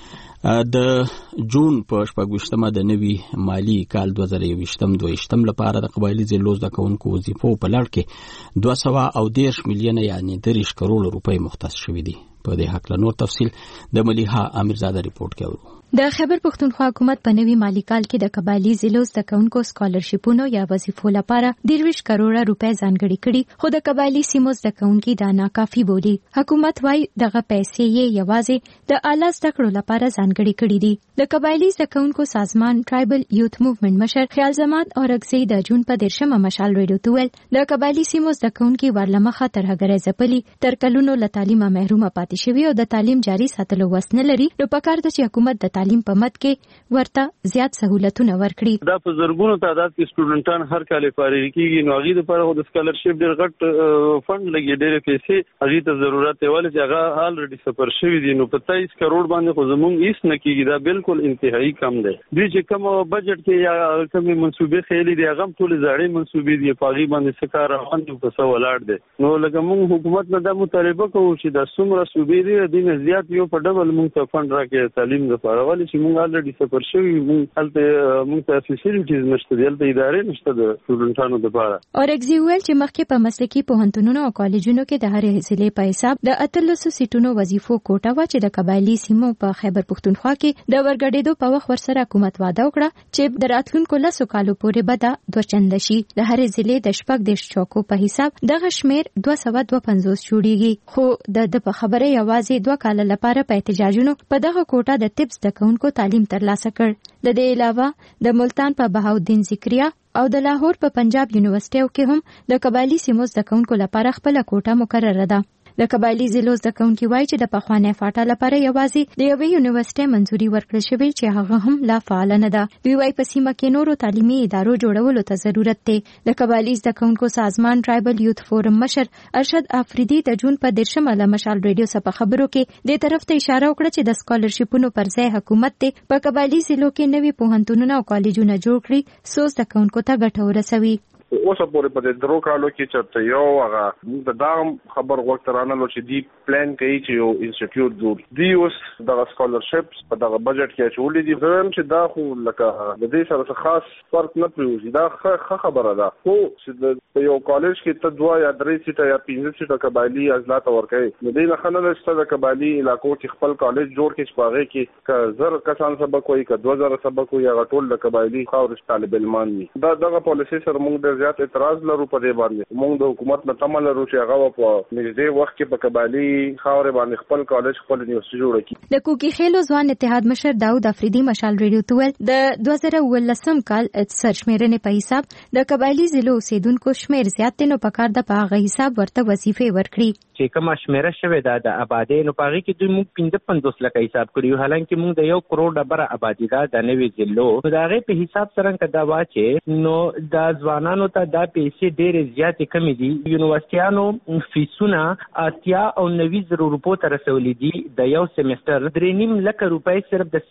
د جون په شپږویشتمه د نوي مالی کال دوه زره یوویشتم دویشتم لپاره د قبایلي ضلعو زده کوونکو وظیفو په لړ کې دوه سوه او دېرش میلیونه یعنې دېرش کروړه روپۍ مختص شوي دي. په دې هکله نور تفصیل د ملیحه امیرزاده ریپورت کې اورو. د خیبر پښتونخوا حکومت په نوي مالی کال کې د قبایلي ضلعو زده کوونکو سکالرشپونو یا وظیفو لپاره دېرش کروړه روپۍ ځانګړي کړي، خو د قبایلي سیمو زده کوونکي دا ناکافي بولي. حکومت وايي دغه پیسې یې یوازې د اعلی زده کړو لپاره ځانګړي کړي دي. د قبایلي زده کوونکو سازمان ټرایبل یوت موومنټ مشر خیال زمان اورګزی د جون په دېرشمه مشال ریډیو ته ویل د قبایلي سیمو زده کوونکي ورلمخه ترهګرۍ ځپلي، تر کلونو له تعلیمه محرومه پاتې شوي او د تعلیم جاري ساتلو وس نه لري، نو پکار ده چې حکومت د تعلیم په مد کې ورته زیات سہولتونه ورکړي. دا په زرګونو تعداد کې سټوډنټان هر کال فارغ کیږي، نو هغه لپاره د سکالرشپ ډېر غټ فند لګي، ډېر پیسې هغه ته ضرورت دی، ولې چې هغه الریډي سفر شوی دي. نو په تیئیس کروڑ باندې خو زموږ هیڅ نه کیږي، دا بالکل انتهایی کم دی. دوی چې کوم بجټ کې یا کومې منصوبې خېلې دي هغه ټول زړې منصوبې دي، په هغه باندې څه کار روان دي، په څه ولاړ دي. نو لکه موږ حکومت نه دا مطالبه کوو چې د څومره صوبې دي د دې زیات یو په ډبل موږ ته فند راکړي تعلیم لپاره، ولې چې موږ الریډي سفر شوی، موږ هلته موږ ته فیسیلیټیز نشته دي، هلته ادارې نشته د سټوډنټانو لپاره. اورګزی ویل چې مخکې په مسلکي پوهنتونونو او کالجونو کې د هرې ضلع په حساب د اتلسو سیټونو وظیفو کوټه وه چې د قبایلي سیمو په خیبر پښتونخوا کې د ورګډېدو په وخت ورسره حکومت واده وکړه چې د راتلونکو لسو کالو پورې به دا دوه چنده شي. د هرې ضلع د شپږ دېرش چوکو په حساب دغه شمېر دوه سوه دوه پنځوس جوړیږي، خو د ده په خبره یوازې دوه کاله لپاره په احتجاجونو په دغه کوټه د طب زده کوونکو تعلیم ترلاسه کړ. د دې علاوه د ملتان په بهاودین ذکریا او د لاهور په پنجاب یونیورسيټیو کې هم د قبایلي سیمو زده کوونکو لپاره خپل کوټه مقرره ده. د قبایلي ضلعو زده کوونکي وایي چې د پخوانۍ فاټا لپاره یوازې د یوې یونیورسيټۍ منځوري ورکړل شوې چې هغه هم لا فعال نه ده. دوی وایي په سیمه کې نورو تعلیمي ادارو جوړولو ته ضرورت دی. د قبایلي زده کوونکو سازمان ټرایبل یوت فورم مشر ارشد افریدي د جون په دېرشمه له مشال ریډیو څخه په خبرو کې دې طرف ته اشاره وکړه چې د سکالرشپونو پر ځای حکومت ته په قبایلي ضلعو کې نوي پوهنتونونه او کالجونه جوړ کړي څو زده کوونکو ته ګټه ورسوي. اوسه پورې په دې درو کالو کې چرته یو هغه د دا خبر وخت رانه چې دی پلان کوي چې یو انسټیټیوټ جوړ دی، اوس د سکالرشپس په دغه بجټ کې چولې دي. زم چې دا خو لکه د دې سره خاص فرق نه پریوزي، دا ښه خبره ده، خو چې د یو کالج کې ته دوه یا درې سیټه یا پنځه سیټه قبایلي ازلات ورکوي، نو دې نه خنه چې د قبایلي علاقو کې خپل کالج جوړ کې شپږه کې ک زر کسان سبق وایي، ک دوه زره سبق وایي، هغه ټول د قبایلي خاورې طالب علمان دي. دا دغه پالیسي سره موږ ډېر زیات اعتراض لرو په دې باندې. موږ د حکومت نه تمه لرو چې هغه په نږدې وخت کې په قبایلي خاورې باندې خپل کالج خپل یونیورسيټي جوړ کړي. د کوکي خیلو ځوان اتحاد مشر داود افریدي مشال ریډیو ته ویل د دوه زره اوولسم کال سرشمیرنې په حساب د قبایلي ضلعو اوسیدونکو شمېر زیات دی، نو پکار ده په هغه حساب ورته وظیفې ورکړي. چې کومه شمیره شوې ده د آبادی نو په هغې کې دوی موږ پنځه پنځوس لکه حساب کړي یو، حالانکې موږ د یو کروڑ ډبره آبادي ده د نوي ضلعو. نو د هغې په حساب څرنګه دا وه چې نو د ځوانانو ته دا پیسې ډېرې زیاتې کمې دي. یونیورسټیانو فیسونه اتیا او نوي زرو روپو ته رسولي دي د یو سیمسټر. درې نیم لکه روپۍ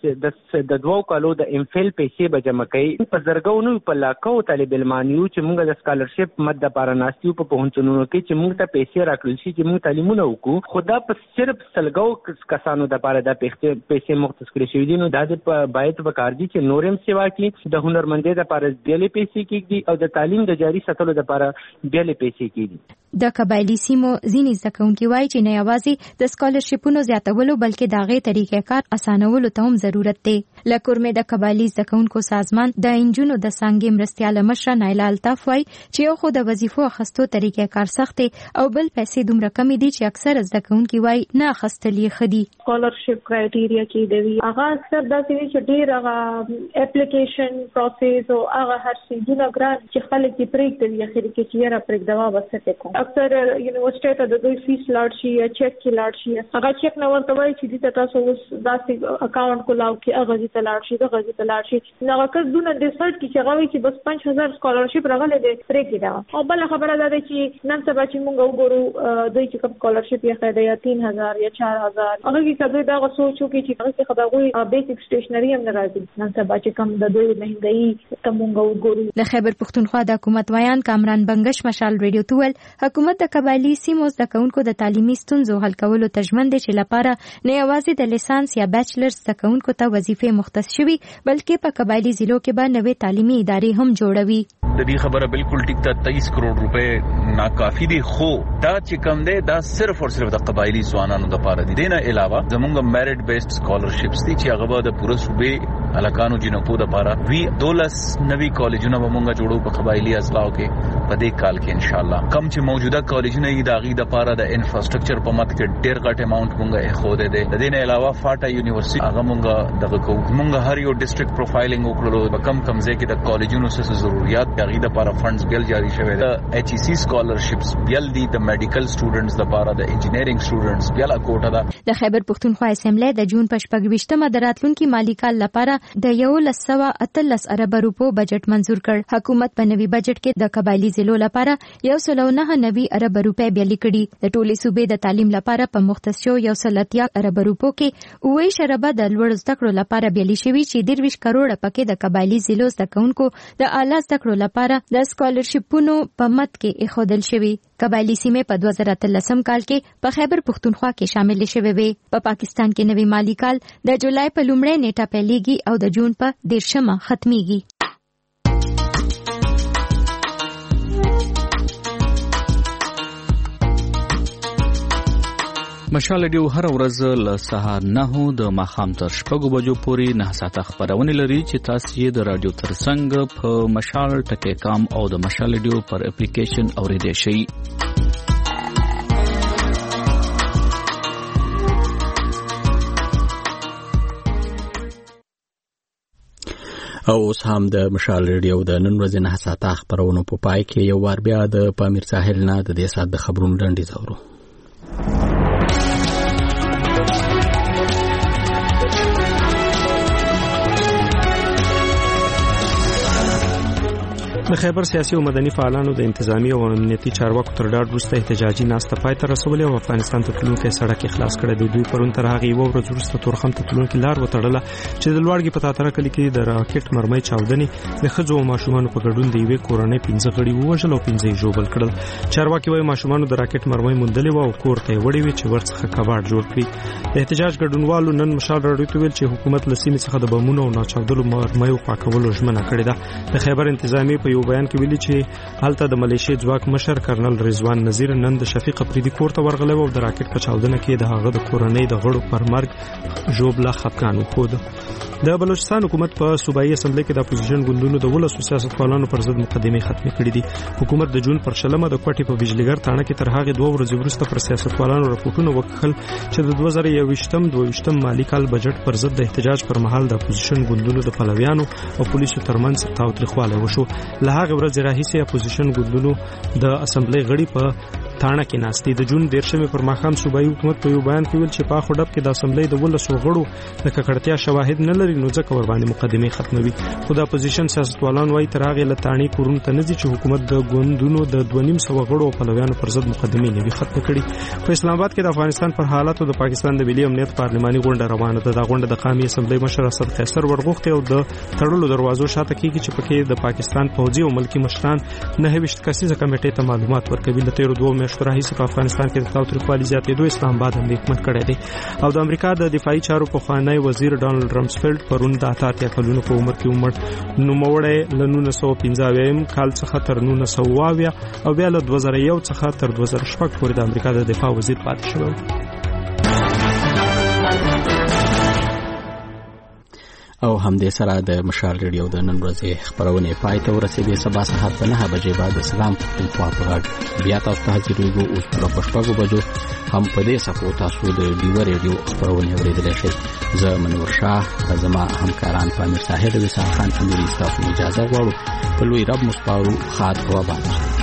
صرف د دوو کالو د امفیل پیسې به جمع کوي. په زرګونو په لاکو طالب علمان یو چې موږ د سکالرشپ مد دپاره ناست یو په پوهنتونونو کې چې موږ ته پیسې راکړل شي چې موږ تعلیمونه وکړو، خو دا په صرف سلګو کسانو دپاره دا پیسې مختص کړې شوي دي. نو دا د باید پکار دي چې نور هم سیوا کړي، د هنرمندۍ دپاره بېلې پیسې کېږدي او د تعلیم د جاري ساتلو دپاره بېلې پیسې کېږدي. د قبایلی سیمو ځینې زده کوونکي وایي چې نه یوازې د سکالرشپونو زیاتولو بلکې د هغې طریقې کار اسانولو ته هم ضرورت دی. له کورمې د قبایلی زده کوونکو سازمان د انجونو د څانګې مرستیاله مشره نایله الطاف وایي چې یو خو د وظیفو اخیستو طریقې کار سخت دی او بل پیسې دومره کمې دي چې اکثر زده کوونکي وایي نه اخیستل یې ښه دي. سکالرشپ کرایټیریا کې دی هغه اکثر داسې وي چې ډېر هغه اپلیکیشن پروسس او هغه هر څیزونه ګران چې خلک یې پرېږدوي اخر کې چې یاره پرېږدوه به څه کوم. اکثر یونیورسټۍ ته د دوی فیس لاړ شي یا چیک کې لاړ شي، هغه چیک نه ورته وایي چې دې ته تاسو اوس داسې اکاونټ کولاو کې هغه دې ته لاړ شي دغه دې ته لاړ شي. نو هغه کس دونه ډیسایډ کړي چې هغه وایي چې بس پنځه هزار سکالرشپ راغلی دی پرېږدي دا. او بله خبره دا ده چې نن سبا چې موږ وګورو دوی چې کوم سکالرشپ یې ښه دی یا تین هزار یا چار هزار، هغه کې که دوی دغه سوچ وکړي چې هغه کې خو د هغوی بیسک سټیشنري هم نه راځي. نن سبا چې کوم د دوی مهنګایي ته موږ وګورو. د خیبر پښتونخوا د حکومت ویان کامران بنګش مشال ریډیو ته ویل حکومت د قبایلی سیمو زده کوونکو د تعلیمي ستونزو حل کولو ته ژمن دی چې لپاره نه یوازې د لیسانس یا بیچلرز زده کوونکو ته وظیفې مختص شوي بلکې په قبایلی ضلعو کې به نوې تعلیمي ادارې هم جوړوي. د دې خبره بالکل ټیک ده، تیئیس کروڑ روپے ناکافي دي، خو دا چې کم دی دا صرف او صرف د قبایلی ځوانانو لپاره دي. دینه علاوه زموږ میرټ بیسډ سکالرشپس دي چې هغه به د پوره صوبې هلکانو جنکو لپاره وی دولس نوي کالجونه به موږ جوړو په قبایلی اضلاعو کې په دې کال کې ان شاء الله. کم چې موجوده کالجونه یې د هغې دپاره د انفراسټرکچر په مت کې ډېر غټ اماونټ موږ ایښودی دی. د دې نه علاوه فاټا یونیورسټي هغه موږ دغه کوو. موږ هر یو ډسټرکټ پروفایلینګ وکړلو په کم کم ځای کې د کالجونو څه ضرورت د هغې دپاره فنډز بیل جاري شوی دی. د ایچ ای سی سکالرشپس بیل دي، د میډیکل سټوډنټس دپاره، د انجینیرینګ سټوډنټس بیله کوټه ده. د خیبر پښتونخوا اسمبلی د جون په شپږویشتمه د راتلونکي مالي کال لپاره د یولس سوه اتلس اربه روپو بجټ منظور کړ. حکومت په نوي بجټ کې د قبایلی ضلعو لپاره یو سل او نهه نوي اربه روپۍ بیلې کړي. د ټولې صوبې د تعلیم لپاره په مختص شوو یو سل اتیا اربه روپو کې اووه ویشت اربه د لوړو زده کړو لپاره بیلې شوي چې دېرش کروړه پکې د قبایلی ضلعو زده کوونکو د اعلی زده کړو لپاره د سکالرشپونو په مت کې ایښودل شوي. قبایلی سیمې په دوه زره اتلسم کال کې په خیبر پښتونخوا کې شامل شوې وې. په پاکستان کې نوي مالي کال د جولای په لومړۍ نیټه پیلېږي او د جون په دېرشمه ختمېږي. مشال ریډیو هر ورځ له سهار نهو د ماښام تر شپږو بجو پورې نه ساعته خپرونه لري چې تاسو یې د رادیو ترڅنګ په مشال ټکی کام او د مشال ریډیو پر اپلیکیشن اوریدئ شئ. او اوس هم د مشال ریډیو د نن ورځې نه ساعته خپرونو په پای کې یو وار بیا د پامیر ساحل نه د دې ساعت د خبرونو ډنډې زورو. د خیبر سیاسي او مدني فعالانو د انتظامی او امنیتي چارواکو تر ډاډ وروسته احتجاجي ناسته پای ته رسولې او افغانستان ته تلونکي سړک خلاص کړی دی. دوی پرون تر هغه یو ورځ وروسته تورخم ته تلونکي لار وتړله چې د لوړګي په تاتره کلي کې د راکټ مرمۍ چاودنې د ښځو او ماشومانو په ګډون د یوې کورنۍ پنځه غړي ووژل او پنځه یې ژوبل کړل. چارواکي وایي ماشومانو د راکټ مرمۍ موندلې وه او کور ته یې وړې وې چې ورڅخه کباړ جوړ کړي. د احتجاج ګډونوالو نن مشال راډیو ته ویل چې حکومت له سیمې څخه د بمونو او ناچاودلو مرمیو پاکولو ژمنه کړې ده. د خیبر انتظامیې په یو بیان کې ویلي چې هلته د ملیشیا ځواک مشر کرنل رضوان نذیر نن د شفیق افریدي کور ته ورغلی او د راکټ په چاودنه کې د هغه د کورنۍ د غړو پر مرګ ژوبله خفګان وښود. د بلوچستان حکومت په صوبایي اسمبلی کې د اپوزیشن ګوندونو د ولسو سیاستوالانو پر ضد مقدمې ختمې کړې دي. حکومت د جون پر شلمه د کوټې په بجلیګر تاڼه کې تر هغه دوه ورځې وروسته پر سیاستوالانو راپورټونه وکړل چې د دوه زره یوویشتم دوه مالي کال بجټ پر ضد د احتجاج پر مهال د اپوزیشن ګوندونو د پلویانو او پولیسو ترمنځ تاوتریخوالی وشو. له هغه ورځې راهیسې اپوزیشن ګوندونو د اسمبلی غړي په تاڼه کې ناستي د جون دیرشمې پر ماښام صوبایي حکومت په یو بیان کې ویل چې په خډب کې د اسمبلی د ولسو غړو د ککړتیا شواهد نه لري نو ځکه ور باندې مقدمه ختموي. خو د اپوزیشن سیاستوالان وايي تر هغه لتاڼي کورون ته نزي چې حکومت د ګوندونو د دوه نیم سو غړو په لویانو پر ضد مقدمه نه وي ختم کړي. په اسلام آباد کې د افغانستان پر حالاتو د پاکستان د ملي امنیت پارلماني غونډه روانه ده. د غونډه د قومي اسمبلی مشر اسد قیصر ورغوښتي او د تړلو دروازو شاته کېږي چې پکې د پاکستان پوځي او ملکی مشران نه هیڅ کسيزه کمیټې ته معلومات ورکوي. د تیر دوه میاشتو راهیسې په افغانستان کې د تاوتریخوالي زیاتېدو اسلام آباد اندېښمن کړی دی. او د امریکا د دفاعي چارو پخوانی وزیر ډانلډ رمسفیلډ پرون د اته اتیا کلونو په عمر کې عمر نوموړی له نولس سوه پنځه اویایم کال څخه تر نولس سوه اویا او بیا له دوه زره یو څخه تر دوه زره شپږ پورې د امریکا د دفاع وزیر پاتې شوی. او همدې سره د مشال ریډیو د نن ورځې خبرونه پای ته ورسېدې. سبا سهار په نهه بجې بعد سلام پښتونخوا په غږ بیا تاسو ته حاضرېږو. اوس پر پښتو بجو هم په دې صفو تاسو د ډیو ریډیو خبرونه اورېدلی شئ. زه منور شاه زما همکاران پامیر طاهر او وسام خان امیر تاسو اجازه غواړو. په لوی رب مو سپارو. خاط او آباد.